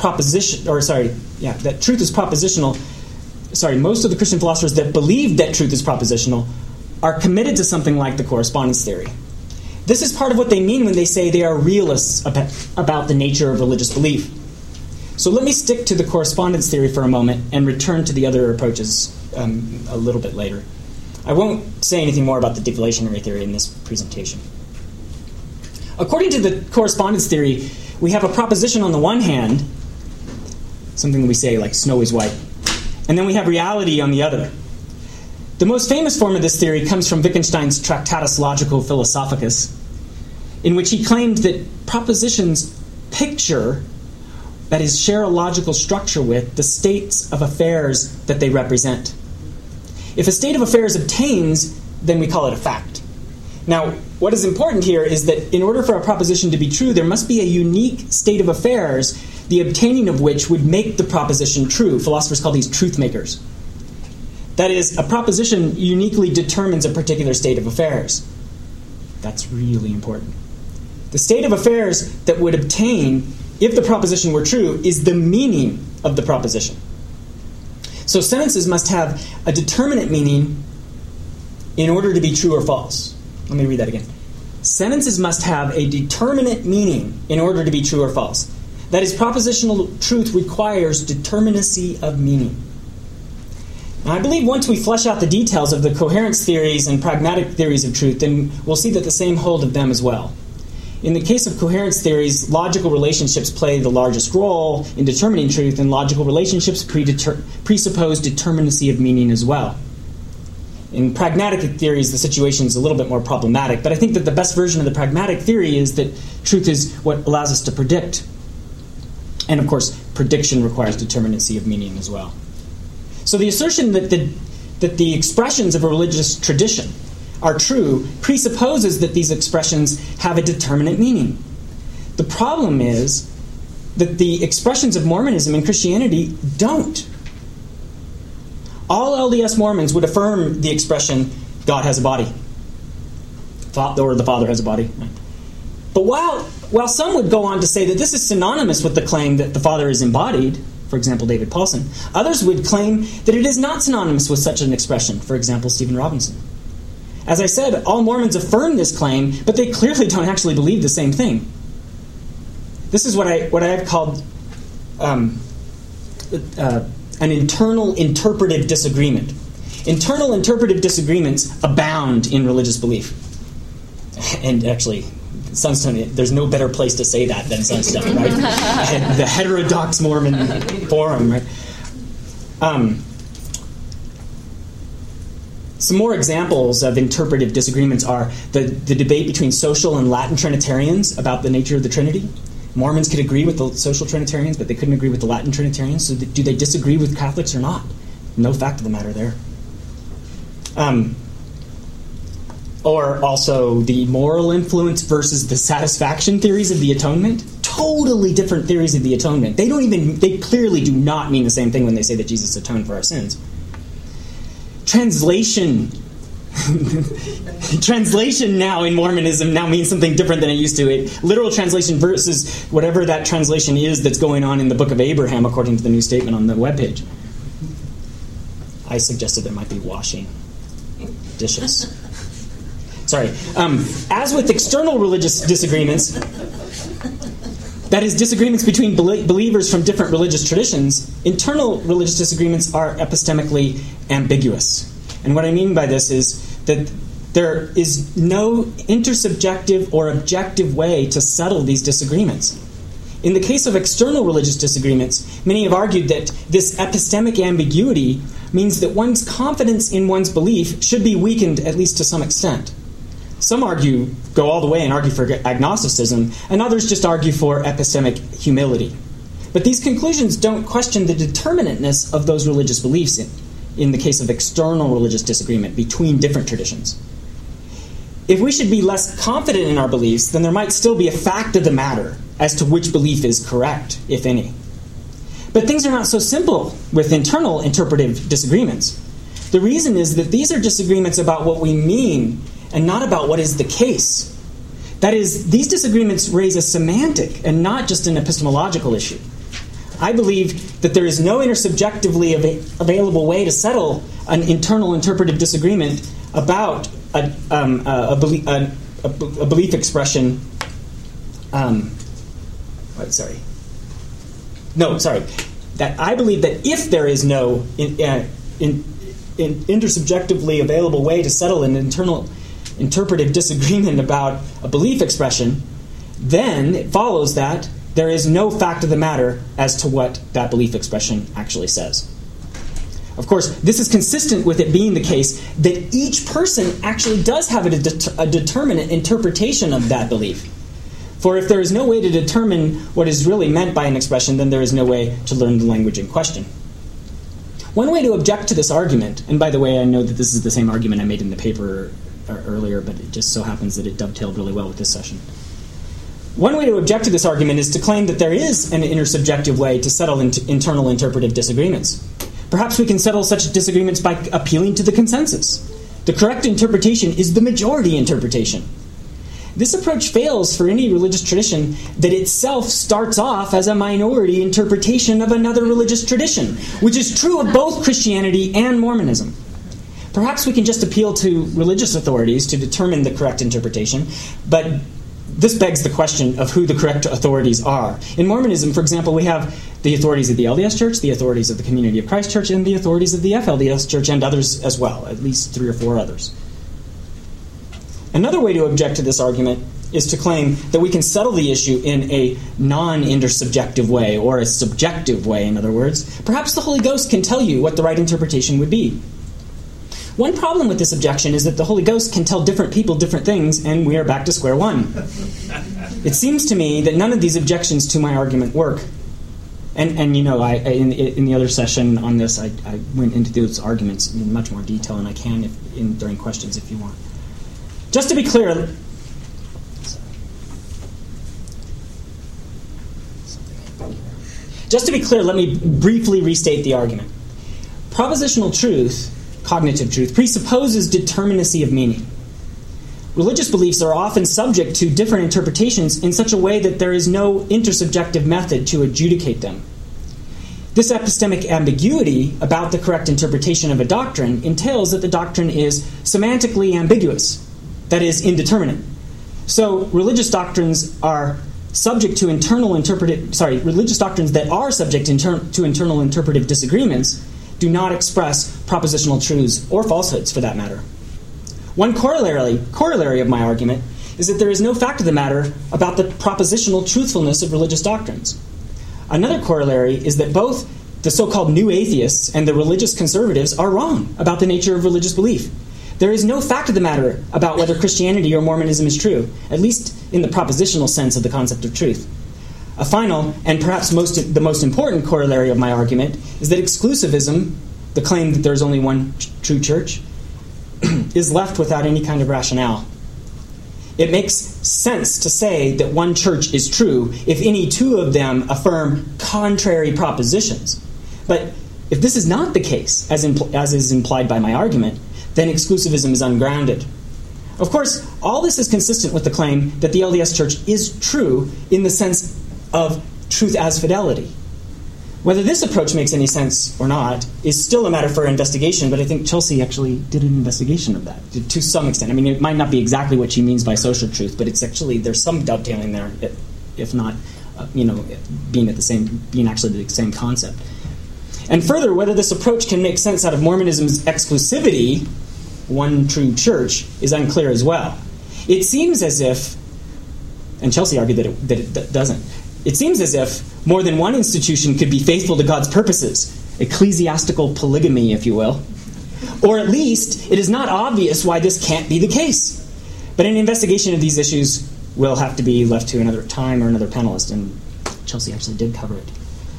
that truth is propositional. Most of the Christian philosophers that believe that truth is propositional are committed to something like the correspondence theory. This is part of what they mean when they say they are realists about the nature of religious belief. So let me stick to the correspondence theory for a moment and return to the other approaches a little bit later. I won't say anything more about the deflationary theory in this presentation. According to the correspondence theory, we have a proposition on the one hand, something that we say like snow is white, and then we have reality on the other. The most famous form of this theory comes from Wittgenstein's Tractatus Logico-Philosophicus, in which he claimed that propositions picture, that is, share a logical structure with, the states of affairs that they represent. If a state of affairs obtains, then we call it a fact. Now, what is important here is that in order for a proposition to be true, there must be a unique state of affairs, the obtaining of which would make the proposition true. Philosophers call these truth makers. That is, a proposition uniquely determines a particular state of affairs. That's really important. The state of affairs that would obtain, if the proposition were true, is the meaning of the proposition. So sentences must have a determinate meaning in order to be true or false. Let me read that again. sentences must have a determinate meaning in order to be true or false. That is, propositional truth requires determinacy of meaning. Now, I believe once we flesh out the details of the coherence theories and pragmatic theories of truth, then we'll see that the same hold of them as well. In the case of coherence theories, logical relationships play the largest role in determining truth, and logical relationships presuppose determinacy of meaning as well. In pragmatic theories, the situation is a little bit more problematic, but I think that the best version of the pragmatic theory is that truth is what allows us to predict. And of course, prediction requires determinacy of meaning as well. So the assertion that the expressions of a religious tradition are true presupposes that these expressions have a determinate meaning. The problem is that the expressions of Mormonism and Christianity don't. All LDS Mormons would affirm the expression, God has a body, or the Father has a body. But while some would go on to say that this is synonymous with the claim that the Father is embodied, for example, David Paulson, others would claim that it is not synonymous with such an expression, for example, Stephen Robinson. As I said, all Mormons affirm this claim, but they clearly don't actually believe the same thing. This is what I have called an internal interpretive disagreement. Internal interpretive disagreements abound in religious belief. And actually, Sunstone, there's no better place to say that than Sunstone, right? The heterodox Mormon forum, right? Some more examples of interpretive disagreements are the debate between social and Latin Trinitarians about the nature of the Trinity. Mormons could agree with the social Trinitarians, but they couldn't agree with the Latin Trinitarians. So do they disagree with Catholics or not? No fact of the matter there. Or also the moral influence versus the satisfaction theories of the atonement. Totally different theories of the atonement. They clearly do not mean the same thing when they say that Jesus atoned for our sins. Translation now in Mormonism now means something different than it used to. Literal translation versus whatever that translation is that's going on in the Book of Abraham, according to the New Statement on the webpage. I suggested there might be washing dishes. Sorry. As with external religious disagreements, that is, disagreements between believers from different religious traditions, internal religious disagreements are epistemically ambiguous. And what I mean by this is that there is no intersubjective or objective way to settle these disagreements. In the case of external religious disagreements, many have argued that this epistemic ambiguity means that one's confidence in one's belief should be weakened at least to some extent. Some go all the way and argue for agnosticism, and others just argue for epistemic humility. But these conclusions don't question the determinateness of those religious beliefs in the case of external religious disagreement between different traditions. If we should be less confident in our beliefs, then there might still be a fact of the matter as to which belief is correct, if any. But things are not so simple with internal interpretive disagreements. The reason is that these are disagreements about what we mean and not about what is the case. That is, these disagreements raise a semantic and not just an epistemological issue. I believe that there is no intersubjectively available way to settle an internal interpretive disagreement about a belief expression. That I believe that if there is no intersubjectively available way to settle an internal interpretive disagreement about a belief expression, then it follows that there is no fact of the matter as to what that belief expression actually says. Of course, this is consistent with it being the case that each person actually does have a determinate interpretation of that belief. For if there is no way to determine what is really meant by an expression, then there is no way to learn the language in question. One way to object to this argument, and by the way, I know that this is the same argument I made in the paper earlier, but it just so happens that it dovetailed really well with this session. One way to object to this argument is to claim that there is an intersubjective way to settle internal interpretive disagreements. Perhaps we can settle such disagreements by appealing to the consensus. The correct interpretation is the majority interpretation. This approach fails for any religious tradition that itself starts off as a minority interpretation of another religious tradition, which is true of both Christianity and Mormonism. Perhaps we can just appeal to religious authorities to determine the correct interpretation, but this begs the question of who the correct authorities are. In Mormonism, for example, we have the authorities of the LDS Church, the authorities of the Community of Christ Church, and the authorities of the FLDS Church, and others as well, at least 3 or 4 others. Another way to object to this argument is to claim that we can settle the issue in a non-intersubjective way, or a subjective way, in other words. Perhaps the Holy Ghost can tell you what the right interpretation would be. One problem with this objection is that the Holy Ghost can tell different people different things, and we are back to square one. It seems to me that none of these objections to my argument work. And you know, in the other session on this, I went into those arguments in much more detail, and I can during questions if you want. Just to be clear, let me briefly restate the argument. Propositional truth, cognitive truth, presupposes determinacy of meaning. Religious beliefs are often subject to different interpretations in such a way that there is no intersubjective method to adjudicate them. This epistemic ambiguity about the correct interpretation of a doctrine entails that the doctrine is semantically ambiguous, that is, indeterminate. So religious doctrines are subject to religious doctrines that are subject to internal interpretive disagreements do not express propositional truths or falsehoods, for that matter. One corollary of my argument is that there is no fact of the matter about the propositional truthfulness of religious doctrines. Another corollary is that both the so-called new atheists and the religious conservatives are wrong about the nature of religious belief. There is no fact of the matter about whether Christianity or Mormonism is true, at least in the propositional sense of the concept of truth. A final, and perhaps the most important corollary of my argument, is that exclusivism, the claim that there is only one true church, is left without any kind of rationale. It makes sense to say that one church is true if any two of them affirm contrary propositions. But if this is not the case, as is implied by my argument, then exclusivism is ungrounded. Of course, all this is consistent with the claim that the LDS Church is true in the sense of truth as fidelity. Whether this approach makes any sense or not is still a matter for investigation, but I think Chelsea actually did an investigation of that to some extent. I mean, it might not be exactly what she means by social truth, but it's actually, there's some dovetailing there, if not, being actually the same concept. And further, whether this approach can make sense out of Mormonism's exclusivity, one true church, is unclear as well. It seems as if, and Chelsea argued that it doesn't, it seems as if more than one institution could be faithful to God's purposes, ecclesiastical polygamy, if you will. Or at least, it is not obvious why this can't be the case. But an investigation of these issues will have to be left to another time or another panelist, and Chelsea actually did cover it.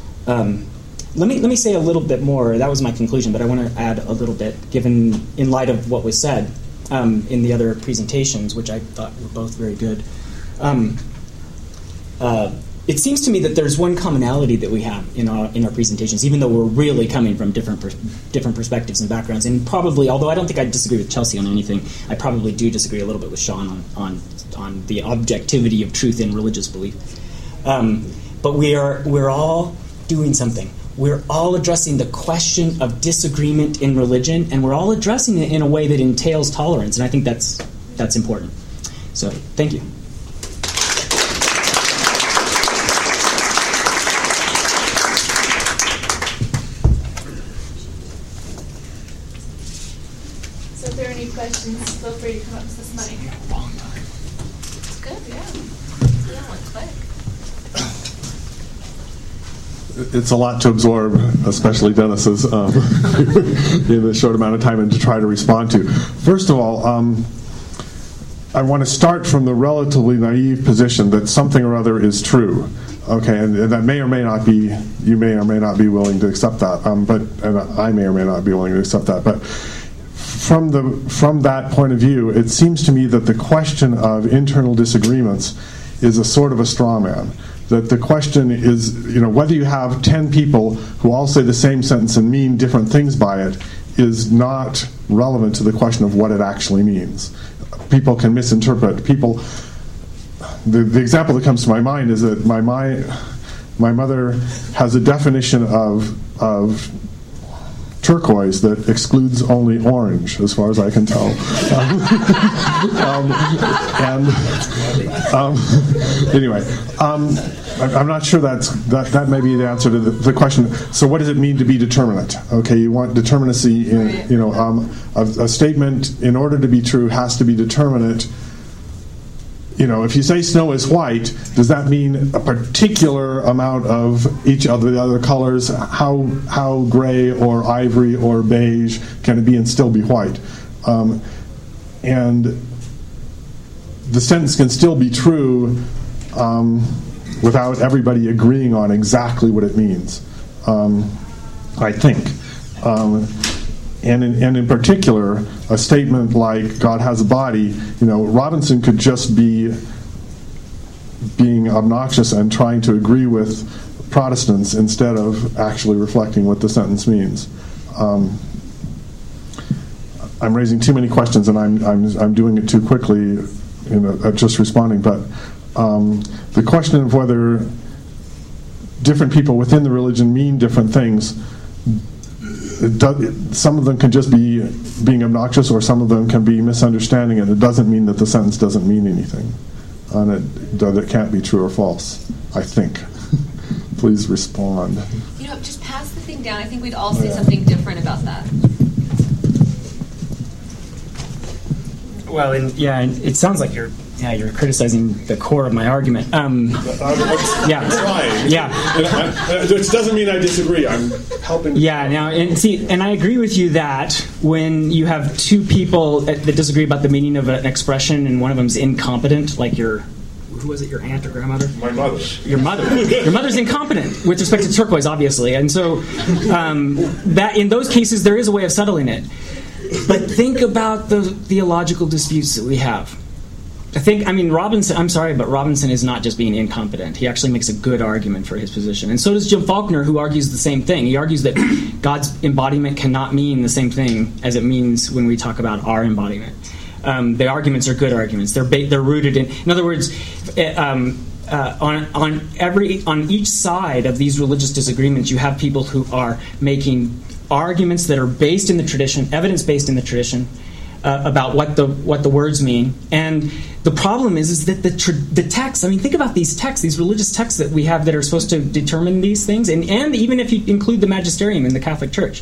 Let me say a little bit more. That was my conclusion, but I want to add a little bit, given in light of what was said in the other presentations, which I thought were both very good. It seems to me that there's one commonality that we have in our presentations, even though we're really coming from different perspectives and backgrounds. And probably, although I don't think I disagree with Chelsea on anything, I probably do disagree a little bit with Sean on the objectivity of truth in religious belief. But we're all doing something. We're all addressing the question of disagreement in religion, and we're all addressing it in a way that entails tolerance. And I think that's important. So, thank you. So if there are any questions, feel free to come up to this mic. It's good, yeah. That went quick. It's a lot to absorb, especially Dennis's, in a short amount of time, and to try to respond to. First of all, I want to start from the relatively naive position that something or other is true. Okay, and that may or may not be, you may or may not be willing to accept that, and I may or may not be willing to accept that. But from that point of view, it seems to me that the question of internal disagreements is a sort of a straw man. That the question is, whether you have 10 people who all say the same sentence and mean different things by it is not relevant to the question of what it actually means. People can misinterpret. The example that comes to my mind is that my mother has a definition of turquoise that excludes only orange, as far as I can tell. Anyway, I'm not sure that may be the answer to the question. So, what does it mean to be determinate? Okay, you want determinacy in a statement. In order to be true, has to be determinate. If you say snow is white, does that mean a particular amount of each of the other colors? How gray or ivory or beige can it be and still be white? And the sentence can still be true without everybody agreeing on exactly what it means, I think. And in particular, a statement like God has a body, Robinson could just be being obnoxious and trying to agree with Protestants instead of actually reflecting what the sentence means. I'm raising too many questions, and I'm doing it too quickly at just responding. But the question of whether different people within the religion mean different things. Some of them can just be being obnoxious, or some of them can be misunderstanding it. It doesn't mean that the sentence doesn't mean anything, and it can't be true or false, I think. Please respond. Just pass the thing down. I think we'd all say something different about that. Well, it sounds like you're criticizing the core of my argument. Which doesn't mean I disagree. I'm helping. And I agree with you that when you have two people that disagree about the meaning of an expression, and one of them's incompetent, like who was it, your aunt or grandmother? My mother. Your mother. Your mother's incompetent with respect to turquoise, obviously, and so that in those cases there is a way of settling it. But think about the theological disputes that we have. Robinson, I'm sorry, but Robinson is not just being incompetent. He actually makes a good argument for his position. And so does Jim Faulkner, who argues the same thing. He argues that God's embodiment cannot mean the same thing as it means when we talk about our embodiment. The arguments are good arguments. They're rooted in other words, on each side of these religious disagreements, you have people who are making arguments that are based in the tradition, evidence-based in the tradition, about what the words mean. And the problem is that the text, think about these texts, these religious texts that we have that are supposed to determine these things, and even if you include the magisterium in the Catholic Church,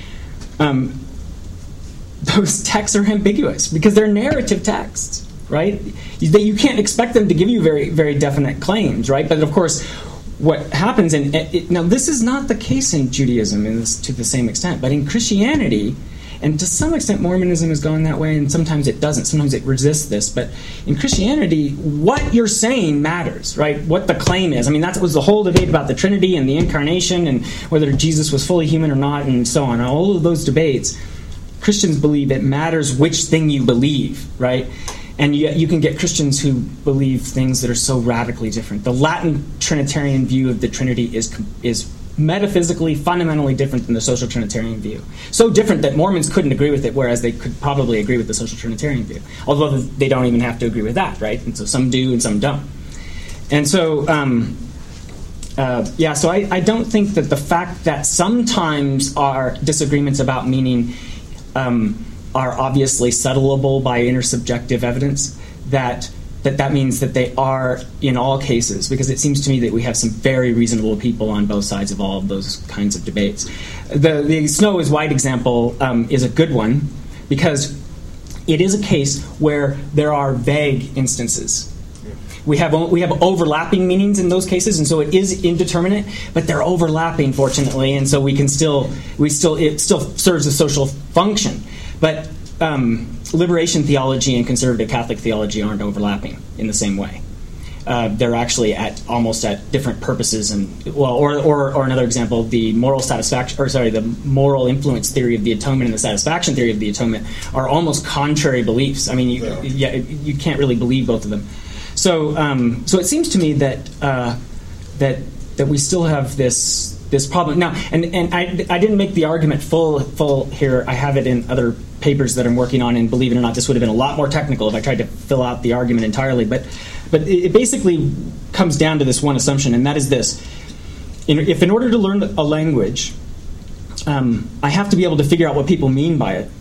those texts are ambiguous because they're narrative texts, right? You can't expect them to give you very, very definite claims, right? But of course, what happens, now this is not the case in Judaism to the same extent, but in Christianity, and to some extent Mormonism has gone that way, and sometimes it doesn't. Sometimes it resists this. But in Christianity, what you're saying matters, right? What the claim is. That was the whole debate about the Trinity and the Incarnation and whether Jesus was fully human or not and so on. All of those debates, Christians believe it matters which thing you believe, right? And you can get Christians who believe things that are so radically different. The Latin Trinitarian view of the Trinity is metaphysically, fundamentally different than the social Trinitarian view. So different that Mormons couldn't agree with it, whereas they could probably agree with the social Trinitarian view. Although they don't even have to agree with that, right? And so some do and some don't. And so, so I don't think that the fact that sometimes our disagreements about meaning are obviously settlable by intersubjective evidence, that means that they are in all cases, because it seems to me that we have some very reasonable people on both sides of all of those kinds of debates. The snow is white example is a good one because it is a case where there are vague instances. We have overlapping meanings in those cases, and so it is indeterminate, but they're overlapping, fortunately, and so it still serves a social function. But liberation theology and conservative Catholic theology aren't overlapping in the same way. They're actually almost at different purposes, or another example, the moral influence theory of the atonement and the satisfaction theory of the atonement are almost contrary beliefs. You can't really believe both of them. So it seems to me that we still have this problem now, and I didn't make the argument full here. I have it in other papers that I'm working on, and believe it or not, this would have been a lot more technical if I tried to fill out the argument entirely. But it basically comes down to this one assumption, and that is this: if in order to learn a language, I have to be able to figure out what people mean by it.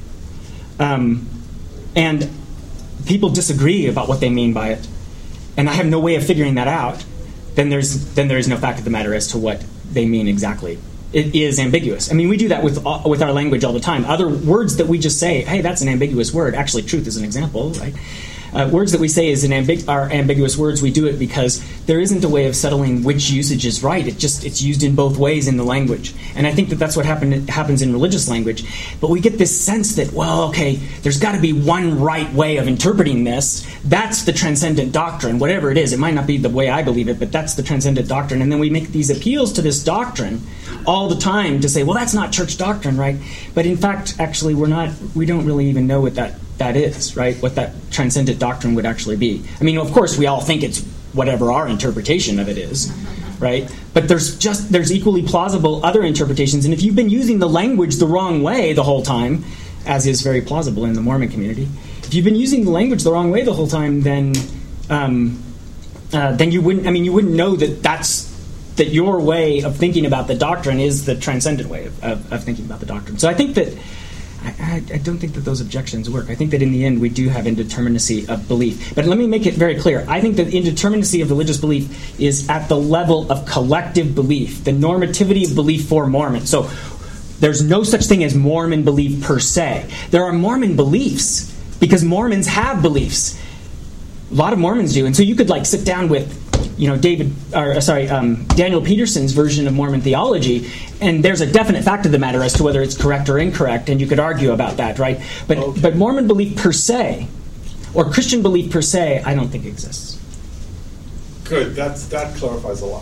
And people disagree about what they mean by it, and I have no way of figuring that out, then there is no fact of the matter as to what they mean exactly. It is ambiguous. I mean, we do that with our language all the time. Other words that we just say, hey, that's an ambiguous word. Actually, truth is an example, right? Words that we say are ambiguous words. We do it because there isn't a way of settling which usage is right. It's used in both ways in the language, and I think that's what happens in religious language. But we get this sense that, well, okay, there's got to be one right way of interpreting this. That's the transcendent doctrine, whatever it is. It might not be the way I believe it, but that's the transcendent doctrine. And then we make these appeals to this doctrine all the time to say, well, that's not church doctrine, right? But in fact, actually, we don't really even know what that is, right? What that transcendent doctrine would actually be. I mean, of course, we all think it's whatever our interpretation of it is, right? But there's equally plausible other interpretations, and if you've been using the language the wrong way the whole time, as is very plausible in the Mormon community, if you've been using the language the wrong way the whole time, then you wouldn't know that your way of thinking about the doctrine is the transcendent way of thinking about the doctrine. So I think that I don't think that those objections work. I think that in the end we do have indeterminacy of belief. But let me make it very clear. I think that indeterminacy of religious belief is at the level of collective belief, the normativity of belief for Mormons. So there's no such thing as Mormon belief per se. There are Mormon beliefs because Mormons have beliefs. A lot of Mormons do. And so you could sit down with Daniel Peterson's version of Mormon theology, and there's a definite fact of the matter as to whether it's correct or incorrect, and you could argue about that, right? But Mormon belief per se, or Christian belief per se, I don't think exists. Good. That clarifies a lot.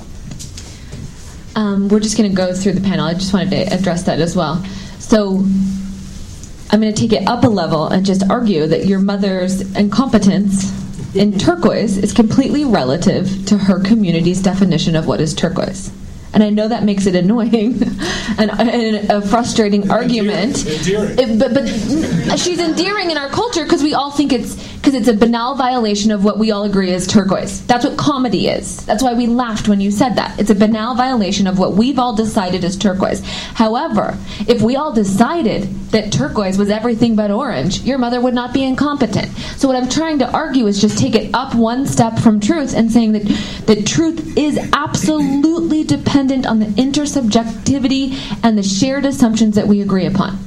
We're just going to go through the panel. I just wanted to address that as well. So I'm going to take it up a level and just argue that your mother's incompetence in turquoise is completely relative to her community's definition of what is turquoise. And I know that makes it annoying and a frustrating argument. Endearing. But she's endearing in our culture because we all think it's a banal violation of what we all agree is turquoise. That's what comedy is. That's why we laughed when you said that. It's a banal violation of what we've all decided is turquoise. However, if we all decided that turquoise was everything but orange, your mother would not be incompetent. So what I'm trying to argue is just take it up one step from truth and saying that truth is absolutely dependent on the intersubjectivity and the shared assumptions that we agree upon.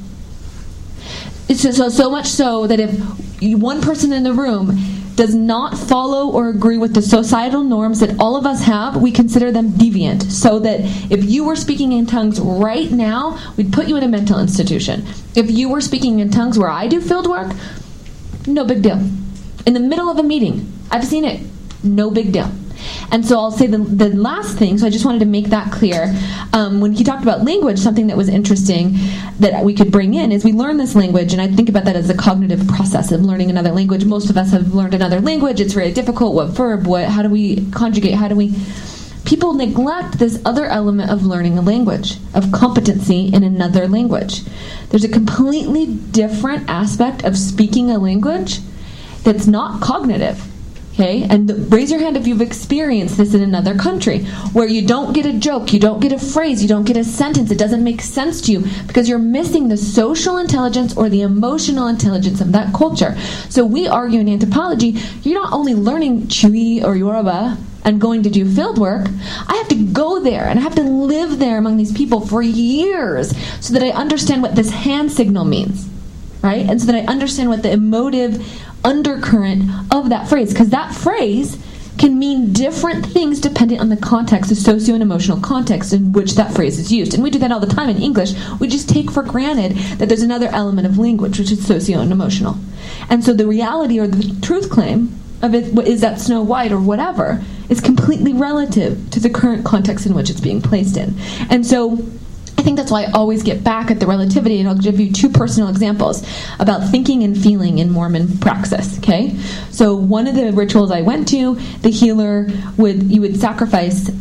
It's so much so that if one person in the room does not follow or agree with the societal norms that all of us have, we consider them deviant. So that if you were speaking in tongues right now, we'd put you in a mental institution. If you were speaking in tongues where I do field work, no big deal. In the middle of a meeting, I've seen it, no big deal. And so I'll say the last thing, so I just wanted to make that clear. When he talked about language, something that was interesting that we could bring in is we learn this language, and I think about that as a cognitive process of learning another language. Most of us have learned another language. It's very difficult. What verb? How do we conjugate? People neglect this other element of learning a language, of competency in another language. There's a completely different aspect of speaking a language that's not cognitive. Okay, and raise your hand if you've experienced this in another country, where you don't get a joke, you don't get a phrase, you don't get a sentence, it doesn't make sense to you because you're missing the social intelligence or the emotional intelligence of that culture. So we argue in anthropology, you're not only learning Chui or Yoruba and going to do field work, I have to go there and I have to live there among these people for years so that I understand what this hand signal means, right? And so that I understand what the emotive undercurrent of that phrase, because that phrase can mean different things depending on the context, the socio and emotional context in which that phrase is used. And we do that all the time in English. We just take for granted that there's another element of language, which is socio and emotional. And so the reality or the truth claim of it, is that Snow White or whatever, is completely relative to the current context in which it's being placed in. And so I think that's why I always get back at the relativity, and I'll give you two personal examples about thinking and feeling in Mormon praxis, okay? So one of the rituals I went to, the healer you would sacrifice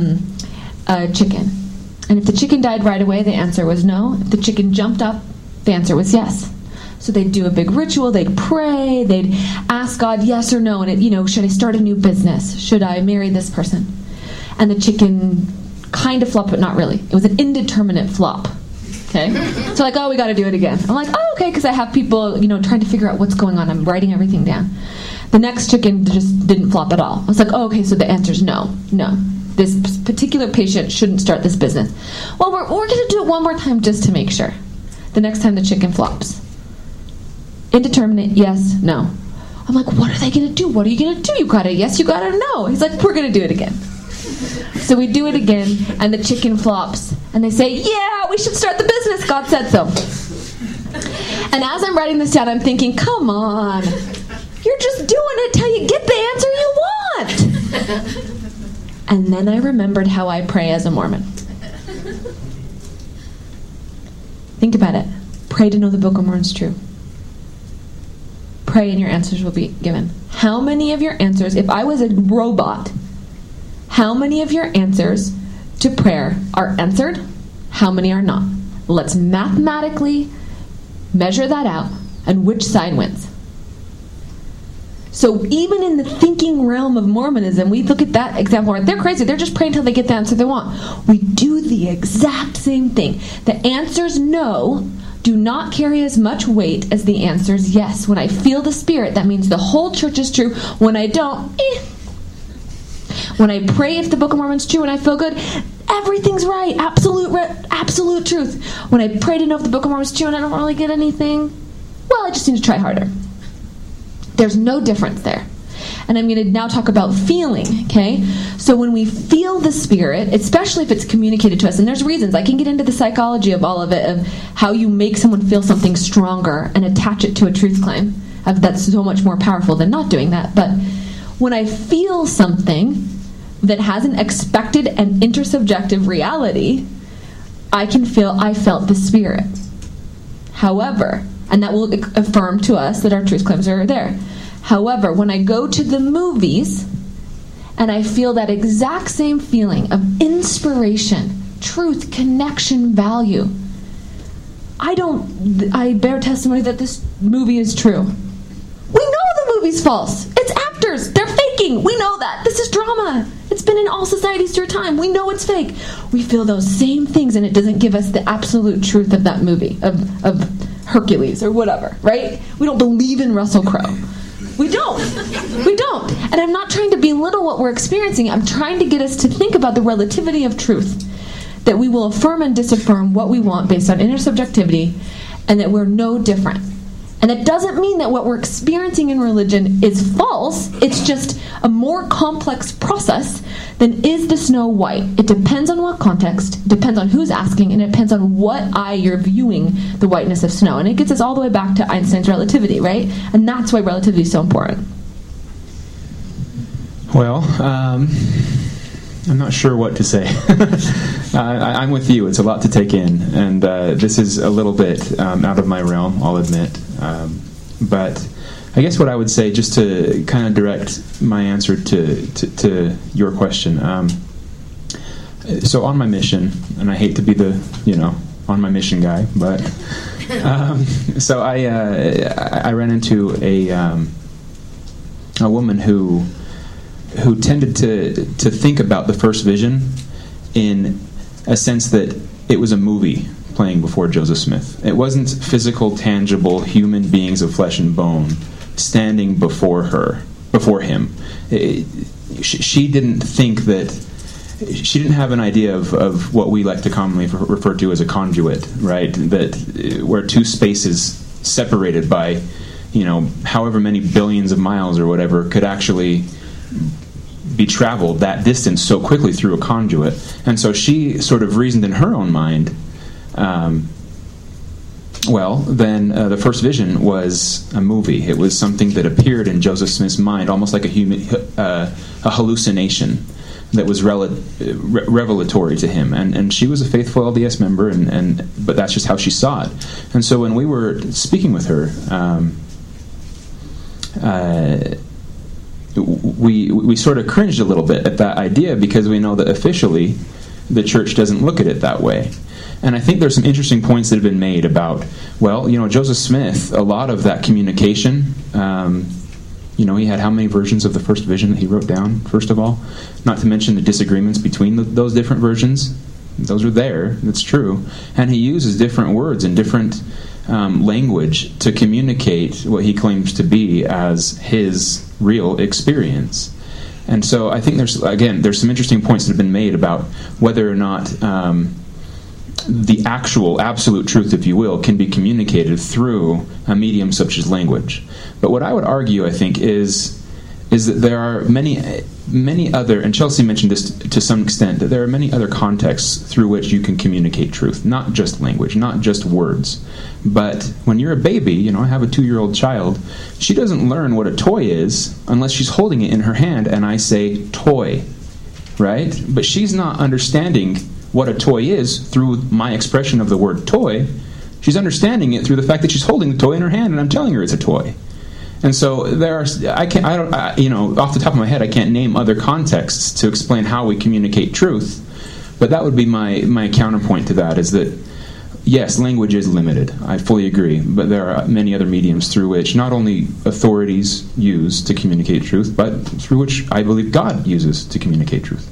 a chicken. And if the chicken died right away, the answer was no. If the chicken jumped up, the answer was yes. So they'd do a big ritual, they'd pray, they'd ask God yes or no, and should I start a new business? Should I marry this person? And the chicken kind of flop, but not really. It was an indeterminate flop. Okay? So like, oh, we got to do it again. I'm like, oh, okay, because I have people, trying to figure out what's going on. I'm writing everything down. The next chicken just didn't flop at all. I was like, oh, okay, so the answer's no. This particular patient shouldn't start this business. Well, we're going to do it one more time just to make sure. The next time the chicken flops. Indeterminate, yes, no. I'm like, what are they going to do? What are you going to do? You got a yes, you got a no. He's like, we're going to do it again. So we do it again, and the chicken flops. And they say, yeah, we should start the business. God said so. And as I'm writing this down, I'm thinking, come on. You're just doing it till you get the answer you want. And then I remembered how I pray as a Mormon. Think about it. Pray to know the Book of Mormon is true. Pray and your answers will be given. How many of your answers, if I was a robot, how many of your answers to prayer are answered? How many are not? Let's mathematically measure that out, and which side wins. So even in the thinking realm of Mormonism, we look at that example, right? They're crazy. They're just praying until they get the answer they want. We do the exact same thing. The answers no do not carry as much weight as the answers yes. When I feel the Spirit, that means the whole church is true. When I don't, When I pray if the Book of Mormon is true and I feel good, everything's right. Absolute truth. When I pray to know if the Book of Mormon is true and I don't really get anything, well, I just need to try harder. There's no difference there. And I'm going to now talk about feeling, okay? So when we feel the Spirit, especially if it's communicated to us, and there's reasons, I can get into the psychology of all of it, of how you make someone feel something stronger and attach it to a truth claim. That's so much more powerful than not doing that. But when I feel something that has an expected and intersubjective reality, I can feel I felt the Spirit. However, and that will affirm to us that our truth claims are there. However, when I go to the movies and I feel that exact same feeling of inspiration, truth, connection, value, I bear testimony that this movie is true. We know the movie's false. It's actors. They're faking. We know that. This is drama. It's been in all societies through time. We know it's fake. We feel those same things, and it doesn't give us the absolute truth of that movie, of Hercules or whatever, right? We don't believe in Russell Crowe. We don't. And I'm not trying to belittle what we're experiencing. I'm trying to get us to think about the relativity of truth, that we will affirm and disaffirm what we want based on intersubjectivity, and that we're no different. And it doesn't mean that what we're experiencing in religion is false. It's just a more complex process than is the snow white. It depends on what context, depends on who's asking, and it depends on what eye you're viewing the whiteness of snow. And it gets us all the way back to Einstein's relativity, right? And that's why relativity is so important. Well, I'm not sure what to say. I'm with you. It's a lot to take in, and this is a little bit out of my realm, I'll admit. But I guess what I would say, just to kind of direct my answer to your question. So on my mission, and I hate to be the on my mission guy, but so I ran into a woman who tended to think about the first vision in a sense that it was a movie playing before Joseph Smith. It wasn't physical, tangible human beings of flesh and bone standing before him. She didn't think that. She didn't have an idea of what we like to commonly refer to as a conduit, right? That where two spaces separated by, however many billions of miles or whatever could actually be traveled that distance so quickly through a conduit. And so she sort of reasoned in her own mind, the first vision was a movie. It was something that appeared in Joseph Smith's mind, almost like a hallucination that was revelatory to him. And she was a faithful LDS member, but that's just how she saw it. And so when we were speaking with her, we sort of cringed a little bit at that idea, because we know that officially the church doesn't look at it that way. And I think there's some interesting points that have been made about, Joseph Smith, a lot of that communication, he had how many versions of the first vision that he wrote down, first of all? Not to mention the disagreements between those different versions. Those are there. That's true. And he uses different words and different language to communicate what he claims to be as his real experience. And so I think there's some interesting points that have been made about whether or not the actual absolute truth, if you will, can be communicated through a medium such as language. But what I would argue, I think, is that there are many other, and Chelsea mentioned this to some extent, that there are many other contexts through which you can communicate truth, not just language, not just words. But when you're a baby, I have a 2-year-old child, she doesn't learn what a toy is unless she's holding it in her hand and I say toy, right? But she's not understanding what a toy is through my expression of the word toy. She's understanding it through the fact that she's holding the toy in her hand and I'm telling her it's a toy. And so off the top of my head, I can't name other contexts to explain how we communicate truth. But that would be my counterpoint to that, is that, yes, language is limited. I fully agree. But there are many other mediums through which not only authorities use to communicate truth, but through which I believe God uses to communicate truth.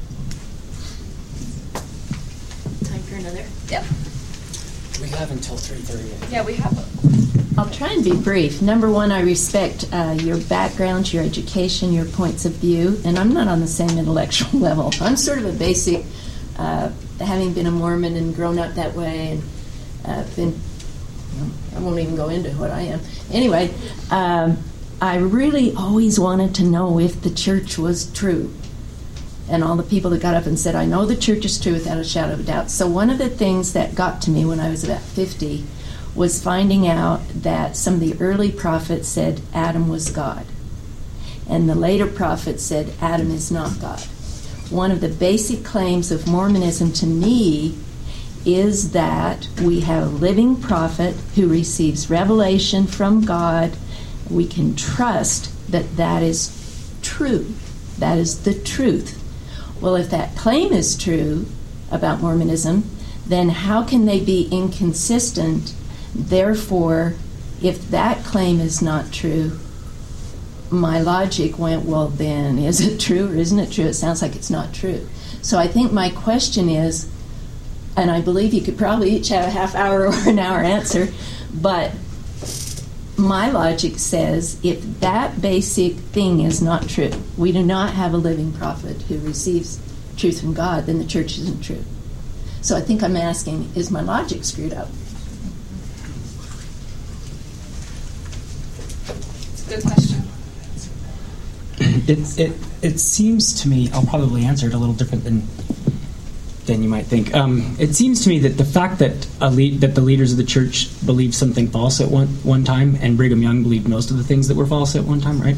Time for another? Yep. We have until 3:30. Yeah, we have. I'll try and be brief. Number one, I respect your background, your education, your points of view, and I'm not on the same intellectual level. I'm sort of a basic, having been a Mormon and grown up that way, and I won't even go into what I am. Anyway, I really always wanted to know if the church was true. And all the people that got up and said, I know the church is true without a shadow of a doubt. So one of the things that got to me when I was about 50 was finding out that some of the early prophets said Adam was God. And the later prophets said Adam is not God. One of the basic claims of Mormonism to me is that we have a living prophet who receives revelation from God. We can trust that that is true. That is the truth. Well, if that claim is true about Mormonism, then how can they be inconsistent? Therefore, if that claim is not true, my logic went, well, then, is it true or isn't it true? It sounds like it's not true. So I think my question is, and I believe you could probably each have a half hour or an hour answer, but my logic says if that basic thing is not true, we do not have a living prophet who receives truth from God, then the church isn't true. So I think I'm asking, is my logic screwed up? It's a good question. It seems to me, I'll probably answer it a little different than you might think. It seems to me that the fact that that the leaders of the church believed something false at one time, and Brigham Young believed most of the things that were false at one time, right?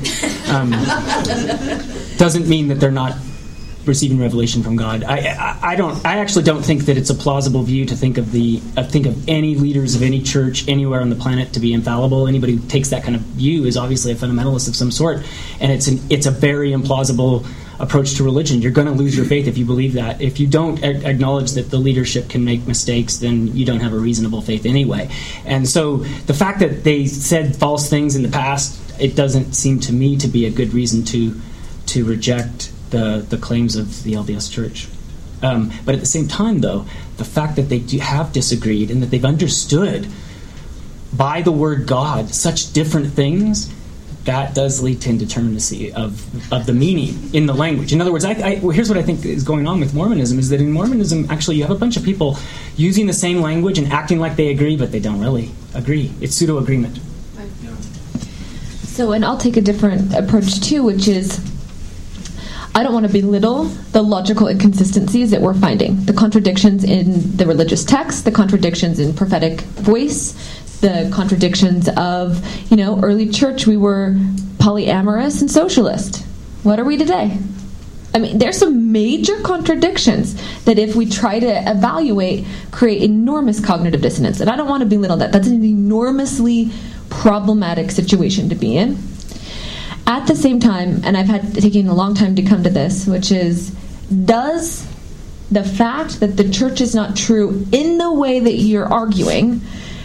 Doesn't mean that they're not receiving revelation from God. I actually don't think that it's a plausible view to think of any leaders of any church anywhere on the planet to be infallible. Anybody who takes that kind of view is obviously a fundamentalist of some sort, and it's a very implausible approach to religion. You're going to lose your faith if you believe that. If you don't acknowledge that the leadership can make mistakes, then you don't have a reasonable faith anyway. And so the fact that they said false things in the past, it doesn't seem to me to be a good reason to reject the claims of the LDS Church. But at the same time, though, the fact that they have disagreed and that they've understood by the word God such different things, that does lead to indeterminacy of the meaning in the language. In other words, here's what I think is going on with Mormonism, is that in Mormonism, actually, you have a bunch of people using the same language and acting like they agree, but they don't really agree. It's pseudo-agreement. So, and I'll take a different approach, too, which is, I don't want to belittle the logical inconsistencies that we're finding, the contradictions in the religious text, the contradictions in prophetic voice, the contradictions of, early church, we were polyamorous and socialist. What are we today? I mean, there's some major contradictions that if we try to evaluate, create enormous cognitive dissonance. And I don't want to belittle that. That's an enormously problematic situation to be in. At the same time, and I've taken a long time to come to this, which is, does the fact that the church is not true in the way that you're arguing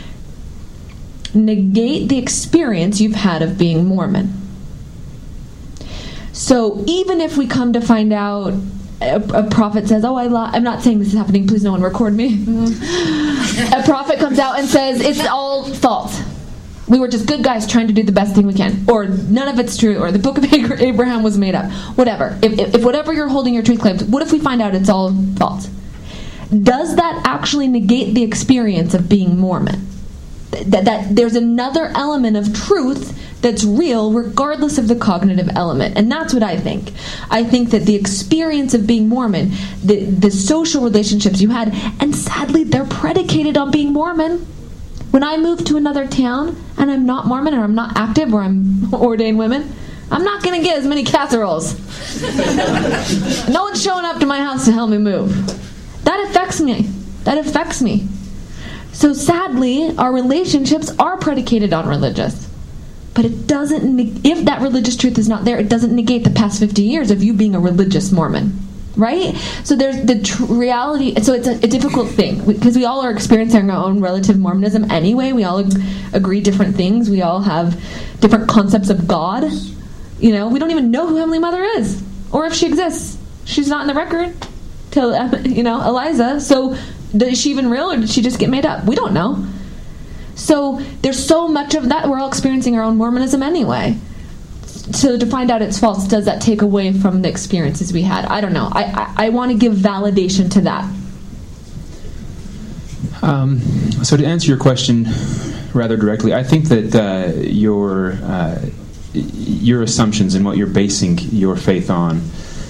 negate the experience you've had of being Mormon? So even if we come to find out a prophet says, "Oh, I lied." I'm not saying this is happening. Please, no one record me. A prophet comes out and says, "It's all false. We were just good guys trying to do the best thing we can," or "None of it's true," or "The book of Abraham was made up." Whatever. If whatever you're holding your truth claims, what if we find out it's all false? Does that actually negate the experience of being Mormon? That there's another element of truth that's real regardless of the cognitive element. And that's what I think. I think that the experience of being Mormon, the social relationships you had, and sadly they're predicated on being Mormon. When I move to another town and I'm not Mormon or I'm not active or I'm ordained women, I'm not going to get as many casseroles. No one's showing up to my house to help me move. That affects me. So sadly, our relationships are predicated on religious. But it doesn't, if that religious truth is not there, it doesn't negate the past 50 years of you being a religious Mormon. Right? So there's the reality. So it's a difficult thing because we all are experiencing our own relative Mormonism anyway. We all agree different things. We all have different concepts of God. We don't even know who Heavenly Mother is or if she exists. She's not in the record till Eliza. So is she even real or did she just get made up? We don't know. So there's so much of that. We're all experiencing our own Mormonism anyway. So to find out it's false, does that take away from the experiences we had? I don't know. I want to give validation to that. So to answer your question rather directly, I think that your assumptions and what you're basing your faith on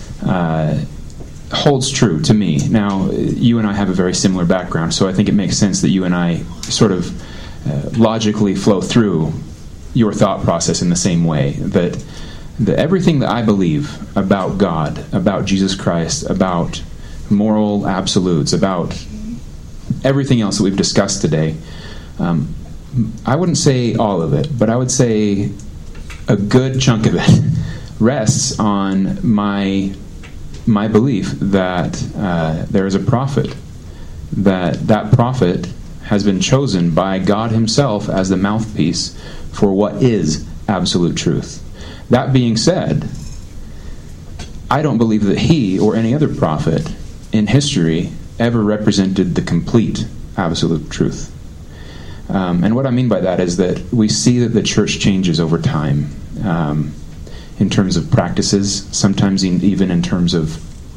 holds true to me. Now, you and I have a very similar background, so I think it makes sense that you and I sort of logically flow through your thought process in the same way. That everything that I believe about God, about Jesus Christ, about moral absolutes, about everything else that we've discussed today, I wouldn't say all of it, but I would say a good chunk of it rests on my belief that there is a prophet, that prophet has been chosen by God himself as the mouthpiece for what is absolute truth. That being said, I don't believe that he or any other prophet in history ever represented the complete absolute truth. And what I mean by that is that we see that the church changes over time in terms of practices, sometimes even in terms of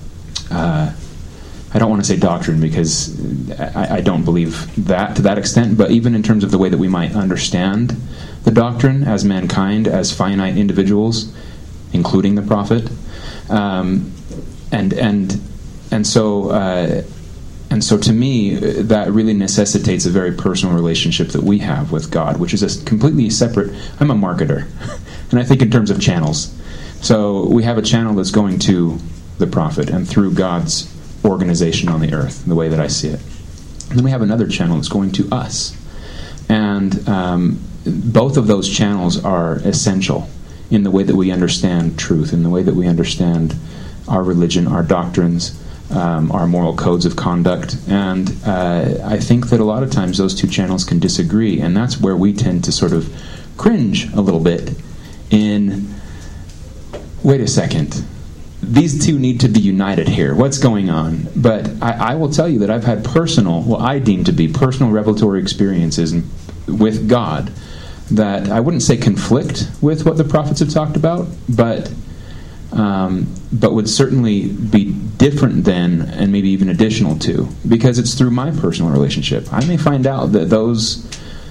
I don't want to say doctrine because I don't believe that to that extent, but even in terms of the way that we might understand the doctrine as mankind, as finite individuals, including the prophet, and so to me that really necessitates a very personal relationship that we have with God, which is a completely separate. I'm a marketer, and I think in terms of channels. So we have a channel that's going to the prophet and through God's organization on the earth, the way that I see it. And then we have another channel that's going to us. And both of those channels are essential in the way that we understand truth, in the way that we understand our religion, our doctrines, our moral codes of conduct. And I think that a lot of times those two channels can disagree, and that's where we tend to sort of cringe a little bit in, wait a second, these two need to be united here. What's going on? But I will tell you that I've had I deem to be personal revelatory experiences with God that I wouldn't say conflict with what the prophets have talked about, but would certainly be different than, and maybe even additional to, because it's through my personal relationship. I may find out that those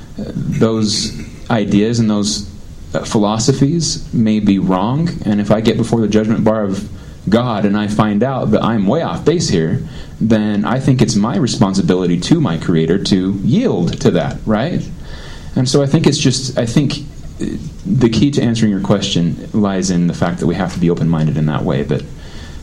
ideas and those philosophies may be wrong, and if I get before the judgment bar of God and I find out that I'm way off base here, then I think it's my responsibility to my Creator to yield to that, right? And so I think the key to answering your question lies in the fact that we have to be open-minded in that way, that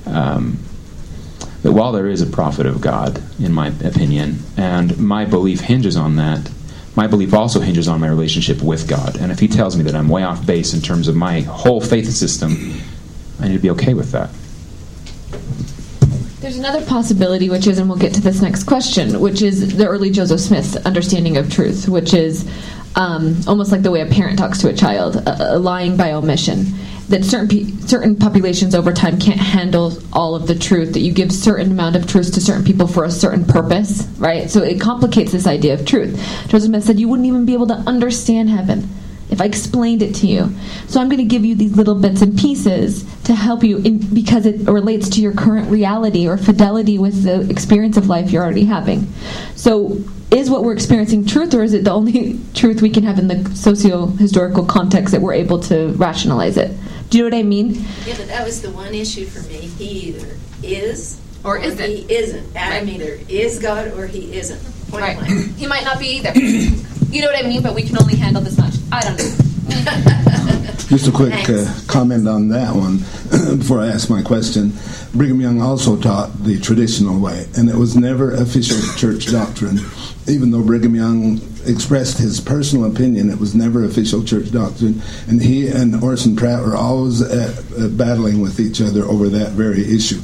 while there is a prophet of God, in my opinion, and my belief hinges on that, my belief also hinges on my relationship with God. And if he tells me that I'm way off base in terms of my whole faith system, I need to be okay with that. There's another possibility, which is, and we'll get to this next question, which is the early Joseph Smith's understanding of truth, which is almost like the way a parent talks to a child, lying by omission. That certain populations over time can't handle all of the truth, that you give certain amount of truth to certain people for a certain purpose, right? So it complicates this idea of truth. Joseph Smith said you wouldn't even be able to understand heaven if I explained it to you. So I'm going to give you these little bits and pieces to help you because it relates to your current reality or fidelity with the experience of life you're already having. So is what we're experiencing truth, or is it the only truth we can have in the socio-historical context that we're able to rationalize it? Do you know what I mean? Yeah, but that was the one issue for me. He either is or isn't. He isn't. Adam either is God or he isn't. Point Right. blank. He might not be either. You know what I mean? But we can only handle this much. I don't know. Just a quick Thanks. comment on that one before I ask my question. Brigham Young also taught the traditional way, and it was never official church doctrine. Even though Brigham Young expressed his personal opinion, it was never official church doctrine, and he and Orson Pratt were always battling with each other over that very issue.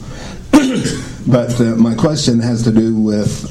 But my question has to do with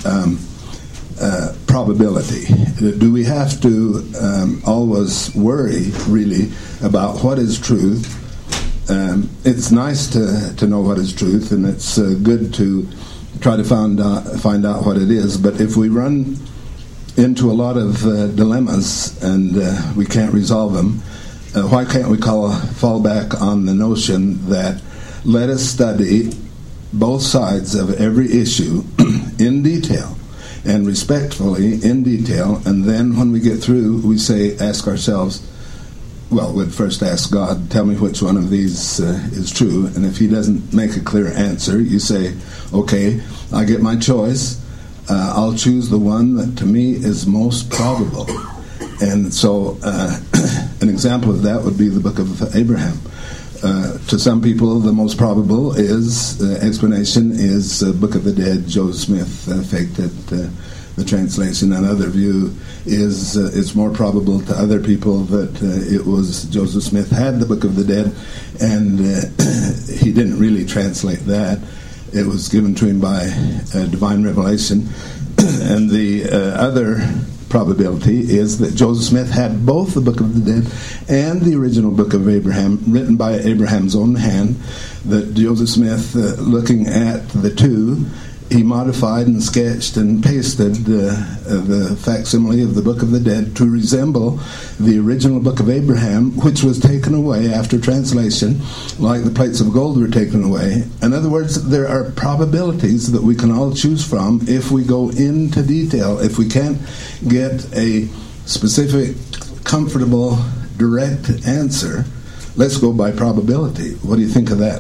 probability. Do we have to always worry, really, about what is truth? It's nice to know what is truth, and it's good to try to find out what it is. But if we run into a lot of dilemmas and we can't resolve them, why can't we fall back on the notion that let us study both sides of every issue in detail and respectfully in detail, and then when we get through, we ask ourselves, well, we'd first ask God, tell me which one of these is true, and if he doesn't make a clear answer, you say, okay, I get my choice, I'll choose the one that to me is most probable. And so an example of that would be the book of Abraham. To some people, the most probable explanation is Book of the Dead. Joseph Smith faked it. The translation. Another view is it's more probable to other people that it was Joseph Smith had the Book of the Dead, and he didn't really translate that. It was given to him by divine revelation. And the other probability is that Joseph Smith had both the Book of the Dead and the original Book of Abraham, written by Abraham's own hand, that Joseph Smith, looking at the two, he modified and sketched and pasted the facsimile of the Book of the Dead to resemble the original Book of Abraham, which was taken away after translation, like the plates of gold were taken away. In other words, there are probabilities that we can all choose from if we go into detail. If we can't get a specific, comfortable, direct answer, let's go by probability. What do you think of that?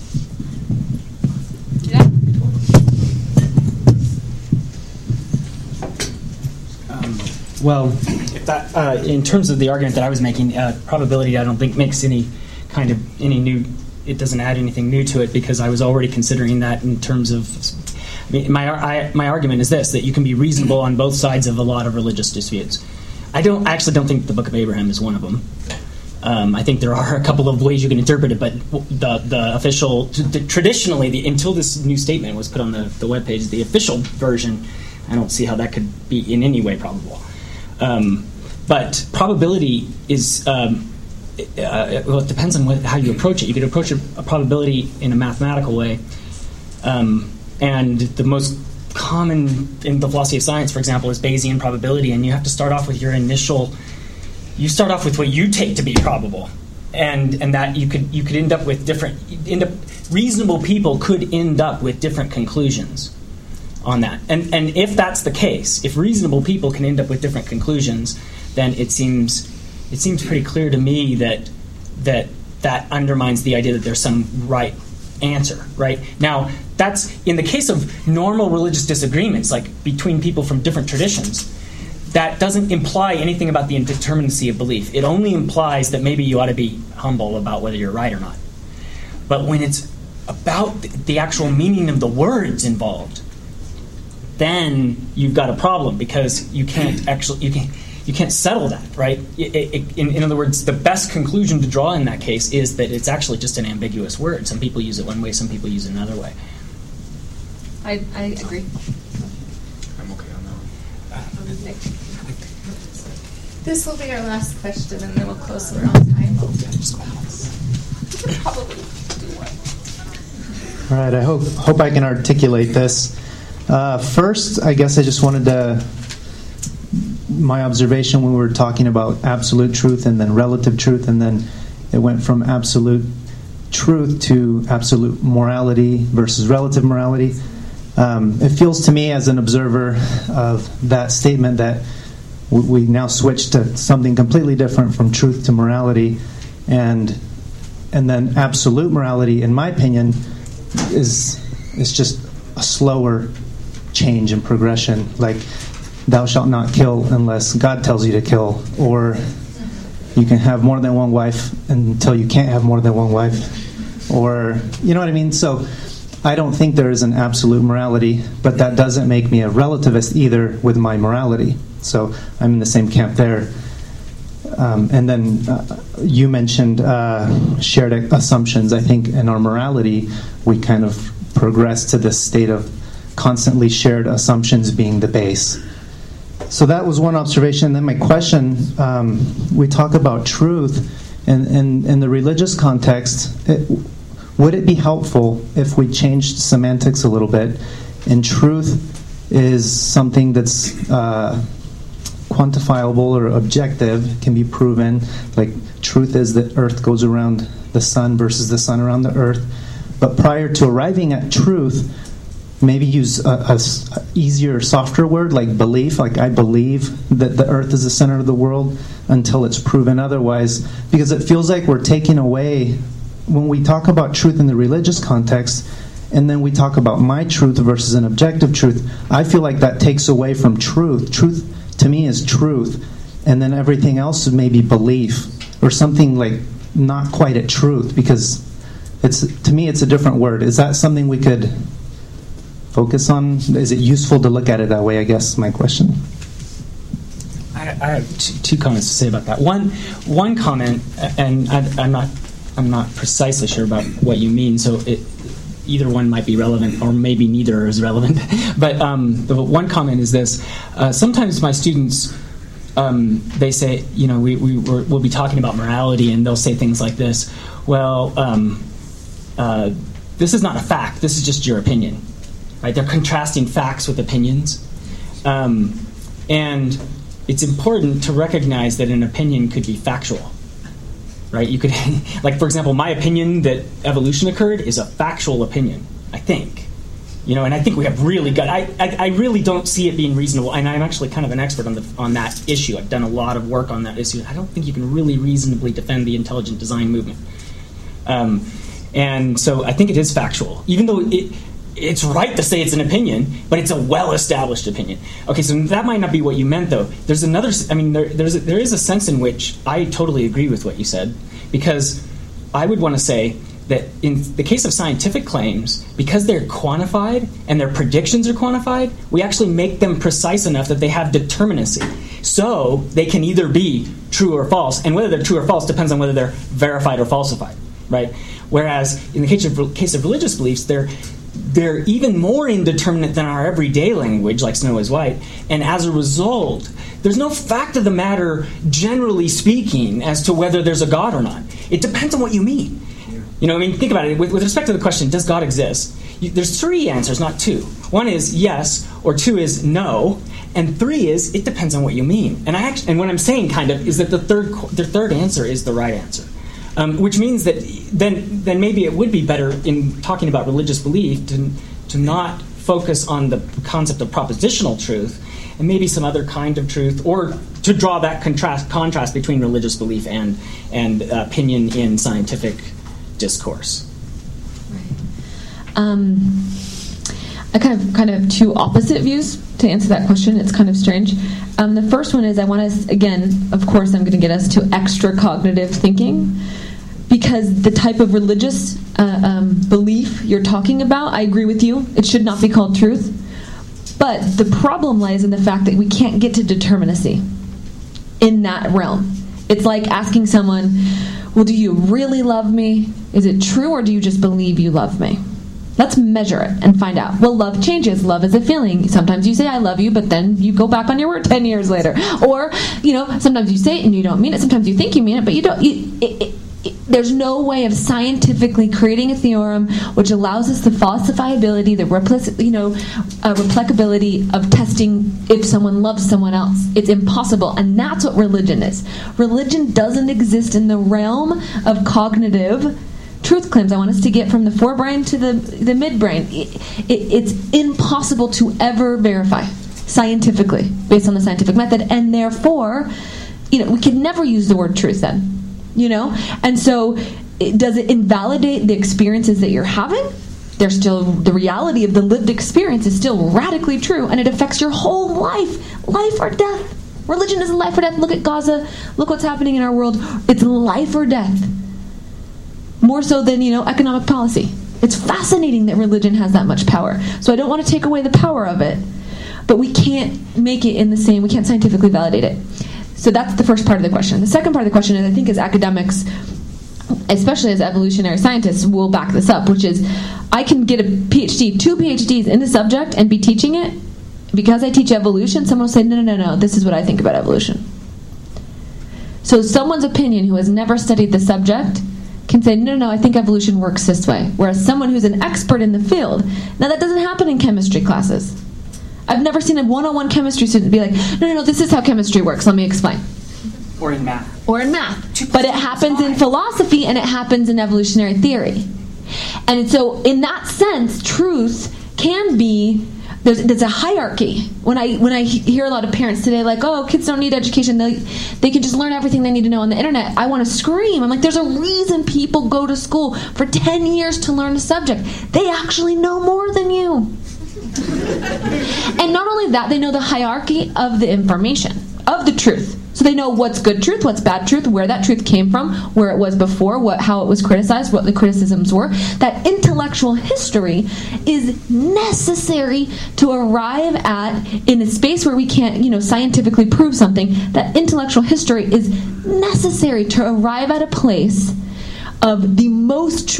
Well, if that, in terms of the argument that I was making, probability I don't think makes any new. It doesn't add anything new to it, because I was already considering that in terms of. My argument is this: that you can be reasonable on both sides of a lot of religious disputes. I actually don't think the Book of Abraham is one of them. I think there are a couple of ways you can interpret it, but the official, traditionally, until this new statement was put on the webpage, the official version, I don't see how that could be in any way probable. But probability is, well, it depends on how you approach it. You could approach a probability in a mathematical way, and the most common in the philosophy of science, for example, is Bayesian probability, and you have to start off with you start off with what you take to be probable, and that you could end up with reasonable people could end up with different conclusions on that. And if that's the case, if reasonable people can end up with different conclusions, then it seems pretty clear to me that undermines the idea that there's some right answer. Right? Now, that's in the case of normal religious disagreements, like between people from different traditions. That doesn't imply anything about the indeterminacy of belief. It only implies that maybe you ought to be humble about whether you're right or not. But when it's about the actual meaning of the words involved, then you've got a problem, because you can't settle that, right? In other words, the best conclusion to draw in that case is that it's actually just an ambiguous word. Some people use it one way, some people use it another way. I agree. I'm okay on that one. This will be our last question, and then we'll close the round time. Probably do one. All right, I hope I can articulate this. First, I guess I just wanted to, my observation when we were talking about absolute truth and then relative truth, and then it went from absolute truth to absolute morality versus relative morality. It feels to me as an observer of that statement that we now switch to something completely different from truth to morality, and then absolute morality, in my opinion, is just a slower change and progression. Like, thou shalt not kill unless God tells you to kill, or you can have more than one wife until you can't have more than one wife, or you know what I mean? So I don't think there is an absolute morality, but that doesn't make me a relativist either with my morality. So I'm in the same camp there. And then you mentioned shared assumptions. I think in our morality, we kind of progress to this state of constantly shared assumptions being the base. So that was one observation. Then my question, we talk about truth, and in the religious context, would it be helpful if we changed semantics a little bit? And truth is something that's quantifiable or objective, can be proven. Like, truth is that Earth goes around the sun versus the sun around the Earth. But prior to arriving at truth, maybe use a easier, softer word like belief. Like, I believe that the Earth is the center of the world until it's proven otherwise. Because it feels like we're taking away, when we talk about truth in the religious context, and then we talk about my truth versus an objective truth, I feel like that takes away from truth. Truth, to me, is truth. And then everything else is maybe belief or something like not quite at truth, because to me it's a different word. Is that something we could focus on? Is it useful to look at it that way, I guess is my question. I have two comments to say about that. One comment, and I'm not precisely sure about what you mean, so either one might be relevant, or maybe neither is relevant. But the one comment is this: sometimes my students, they say, we'll be talking about morality, and they'll say things like this: well, this is not a fact. This is just your opinion. Right? They're contrasting facts with opinions, and it's important to recognize that an opinion could be factual. Right? You could, like, for example, my opinion that evolution occurred is a factual opinion, I think. And I think we have really good, I really don't see it being reasonable, and I'm actually kind of an expert on that issue. I've done a lot of work on that issue. I don't think you can really reasonably defend the intelligent design movement. And so I think it is factual, even though it's right to say it's an opinion, but it's a well-established opinion. Okay, so that might not be what you meant, though. There's another. I mean, there is a sense in which I totally agree with what you said, because I would want to say that in the case of scientific claims, because they're quantified and their predictions are quantified, we actually make them precise enough that they have determinacy. So they can either be true or false, and whether they're true or false depends on whether they're verified or falsified, right? Whereas in the case of religious beliefs, they're even more indeterminate than our everyday language, like Snow is White, and as a result, there's no fact of the matter, generally speaking, as to whether there's a God or not. It depends on what you mean. Think about it. With respect to the question, does God exist? There's three answers, not two. One is yes, or two is no, and three is it depends on what you mean. And what I'm saying, kind of, is that the third answer is the right answer. Which means that then maybe it would be better in talking about religious belief to not focus on the concept of propositional truth and maybe some other kind of truth, or to draw that contrast between religious belief and opinion in scientific discourse. I kind of two opposite views to answer that question. It's kind of strange. The first one is I want us, again, of course, I'm going to get us to extra cognitive thinking, because the type of religious belief you're talking about, I agree with you, it should not be called truth. But the problem lies in the fact that we can't get to determinacy in that realm. It's like asking someone, well, do you really love me? Is it true, or do you just believe you love me? Let's measure it and find out. Well, love changes. Love is a feeling. Sometimes you say I love you, but then you go back on your word 10 years later. Or, sometimes you say it and you don't mean it. Sometimes you think you mean it, but you don't. There's no way of scientifically creating a theorem which allows us the falsifiability, the replicability of testing if someone loves someone else. It's impossible, and that's what religion is. Religion doesn't exist in the realm of cognitive truth claims. I want us to get from the forebrain to the midbrain. It's impossible to ever verify scientifically based on the scientific method, and therefore, we could never use the word truth then. And so does it invalidate the experiences that you're having? There's still the reality of the lived experience is still radically true, and it affects your whole life or death. Religion is life or death. Look at Gaza. Look what's happening in our world. It's life or death. More so than, economic policy. It's fascinating that religion has that much power. So I don't want to take away the power of it, but we can't make it in the same, we can't scientifically validate it. So that's the first part of the question. The second part of the question, and I think as academics, especially as evolutionary scientists, will back this up, which is I can get a PhD, 2 PhDs in the subject and be teaching it. Because I teach evolution, someone will say, no, this is what I think about evolution. So someone's opinion who has never studied the subject can say, no, I think evolution works this way. Whereas someone who's an expert in the field, now that doesn't happen in chemistry classes. I've never seen a one-on-one chemistry student be like, no, this is how chemistry works. Let me explain. Or in math. But it happens in philosophy and it happens in evolutionary theory. And so in that sense, truth can be, there's a hierarchy. When I hear a lot of parents today like, kids don't need education, they can just learn everything they need to know on the internet, I want to scream. I'm like, there's a reason people go to school for 10 years to learn a subject. They actually know more than you. And not only that, they know the hierarchy of the information, of the truth. So they know what's good truth, what's bad truth, where that truth came from, where it was before, how it was criticized, what the criticisms were. That intellectual history is necessary to arrive at, in a space where we can't, scientifically prove something, that intellectual history is necessary to arrive at a place of the most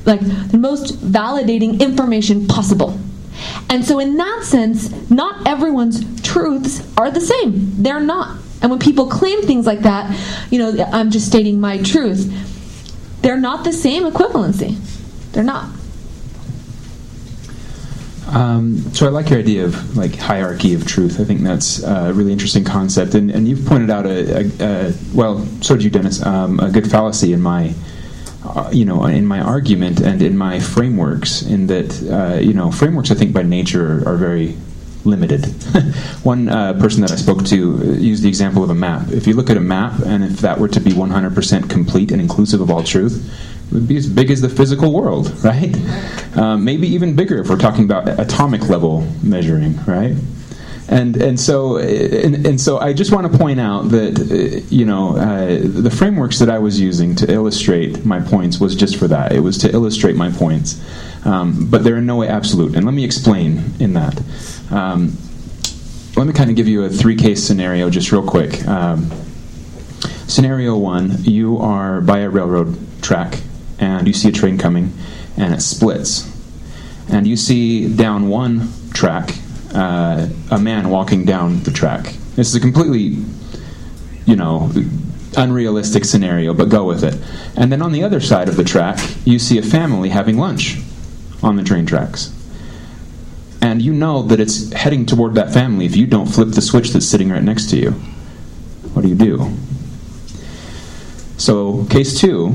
validating information possible. And so in that sense, not everyone's truths are the same. They're not. And when people claim things like that, I'm just stating my truth, they're not the same equivalency. They're not. So I like your idea of hierarchy of truth. I think that's a really interesting concept. And you've pointed out so did you, Dennis, a good fallacy in my in my argument and in my frameworks, in that, frameworks I think by nature are very limited. One person that I spoke to used the example of a map. If you look at a map, and if that were to be 100% complete and inclusive of all truth, it would be as big as the physical world, right? Maybe even bigger if we're talking about atomic level measuring, right? And so I just want to point out that the frameworks that I was using to illustrate my points was just for that. It was to illustrate my points, but they're in no way absolute. And let me explain in that. Let me kind of give you a 3-case scenario just real quick. Scenario 1: you are by a railroad track and you see a train coming and it splits, and you see down one track a man walking down the track. This is a completely, unrealistic scenario, but go with it. And then on the other side of the track, you see a family having lunch on the train tracks. And you know that it's heading toward that family if you don't flip the switch that's sitting right next to you. What do? So, case 2,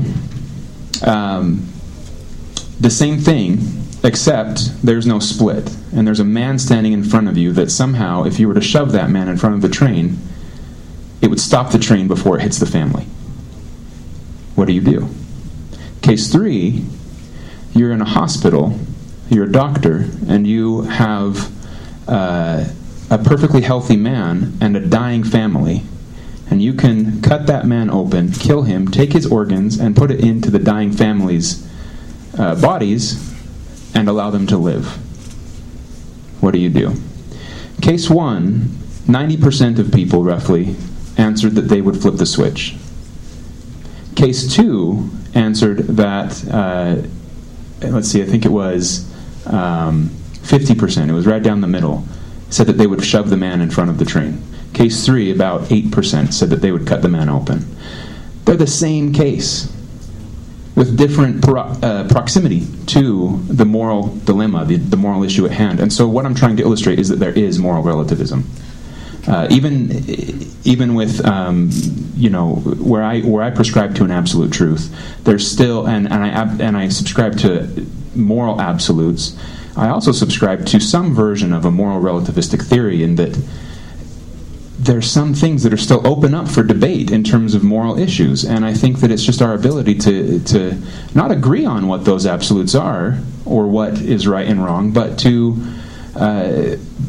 the same thing, except there's no split. And there's a man standing in front of you that somehow, if you were to shove that man in front of the train, it would stop the train before it hits the family. What do? Case 3, you're in a hospital, you're a doctor, and you have a perfectly healthy man and a dying family, and you can cut that man open, kill him, take his organs, and put it into the dying family's bodies, and allow them to live. What do? Case 1, 90% of people, roughly, answered that they would flip the switch. Case 2 answered that, I think it was 50%, it was right down the middle, said that they would shove the man in front of the train. Case 3, about 8%, said that they would cut the man open. They're the same case, with different proximity to the moral dilemma, the moral issue at hand. And so what I'm trying to illustrate is that there is moral relativism. Even with where I prescribe to an absolute truth, there's still and I subscribe to moral absolutes. I also subscribe to some version of a moral relativistic theory in that there's some things that are still open up for debate in terms of moral issues, and I think that it's just our ability to not agree on what those absolutes are or what is right and wrong, but to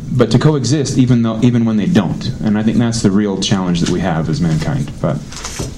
coexist even when they don't. And I think that's the real challenge that we have as mankind. But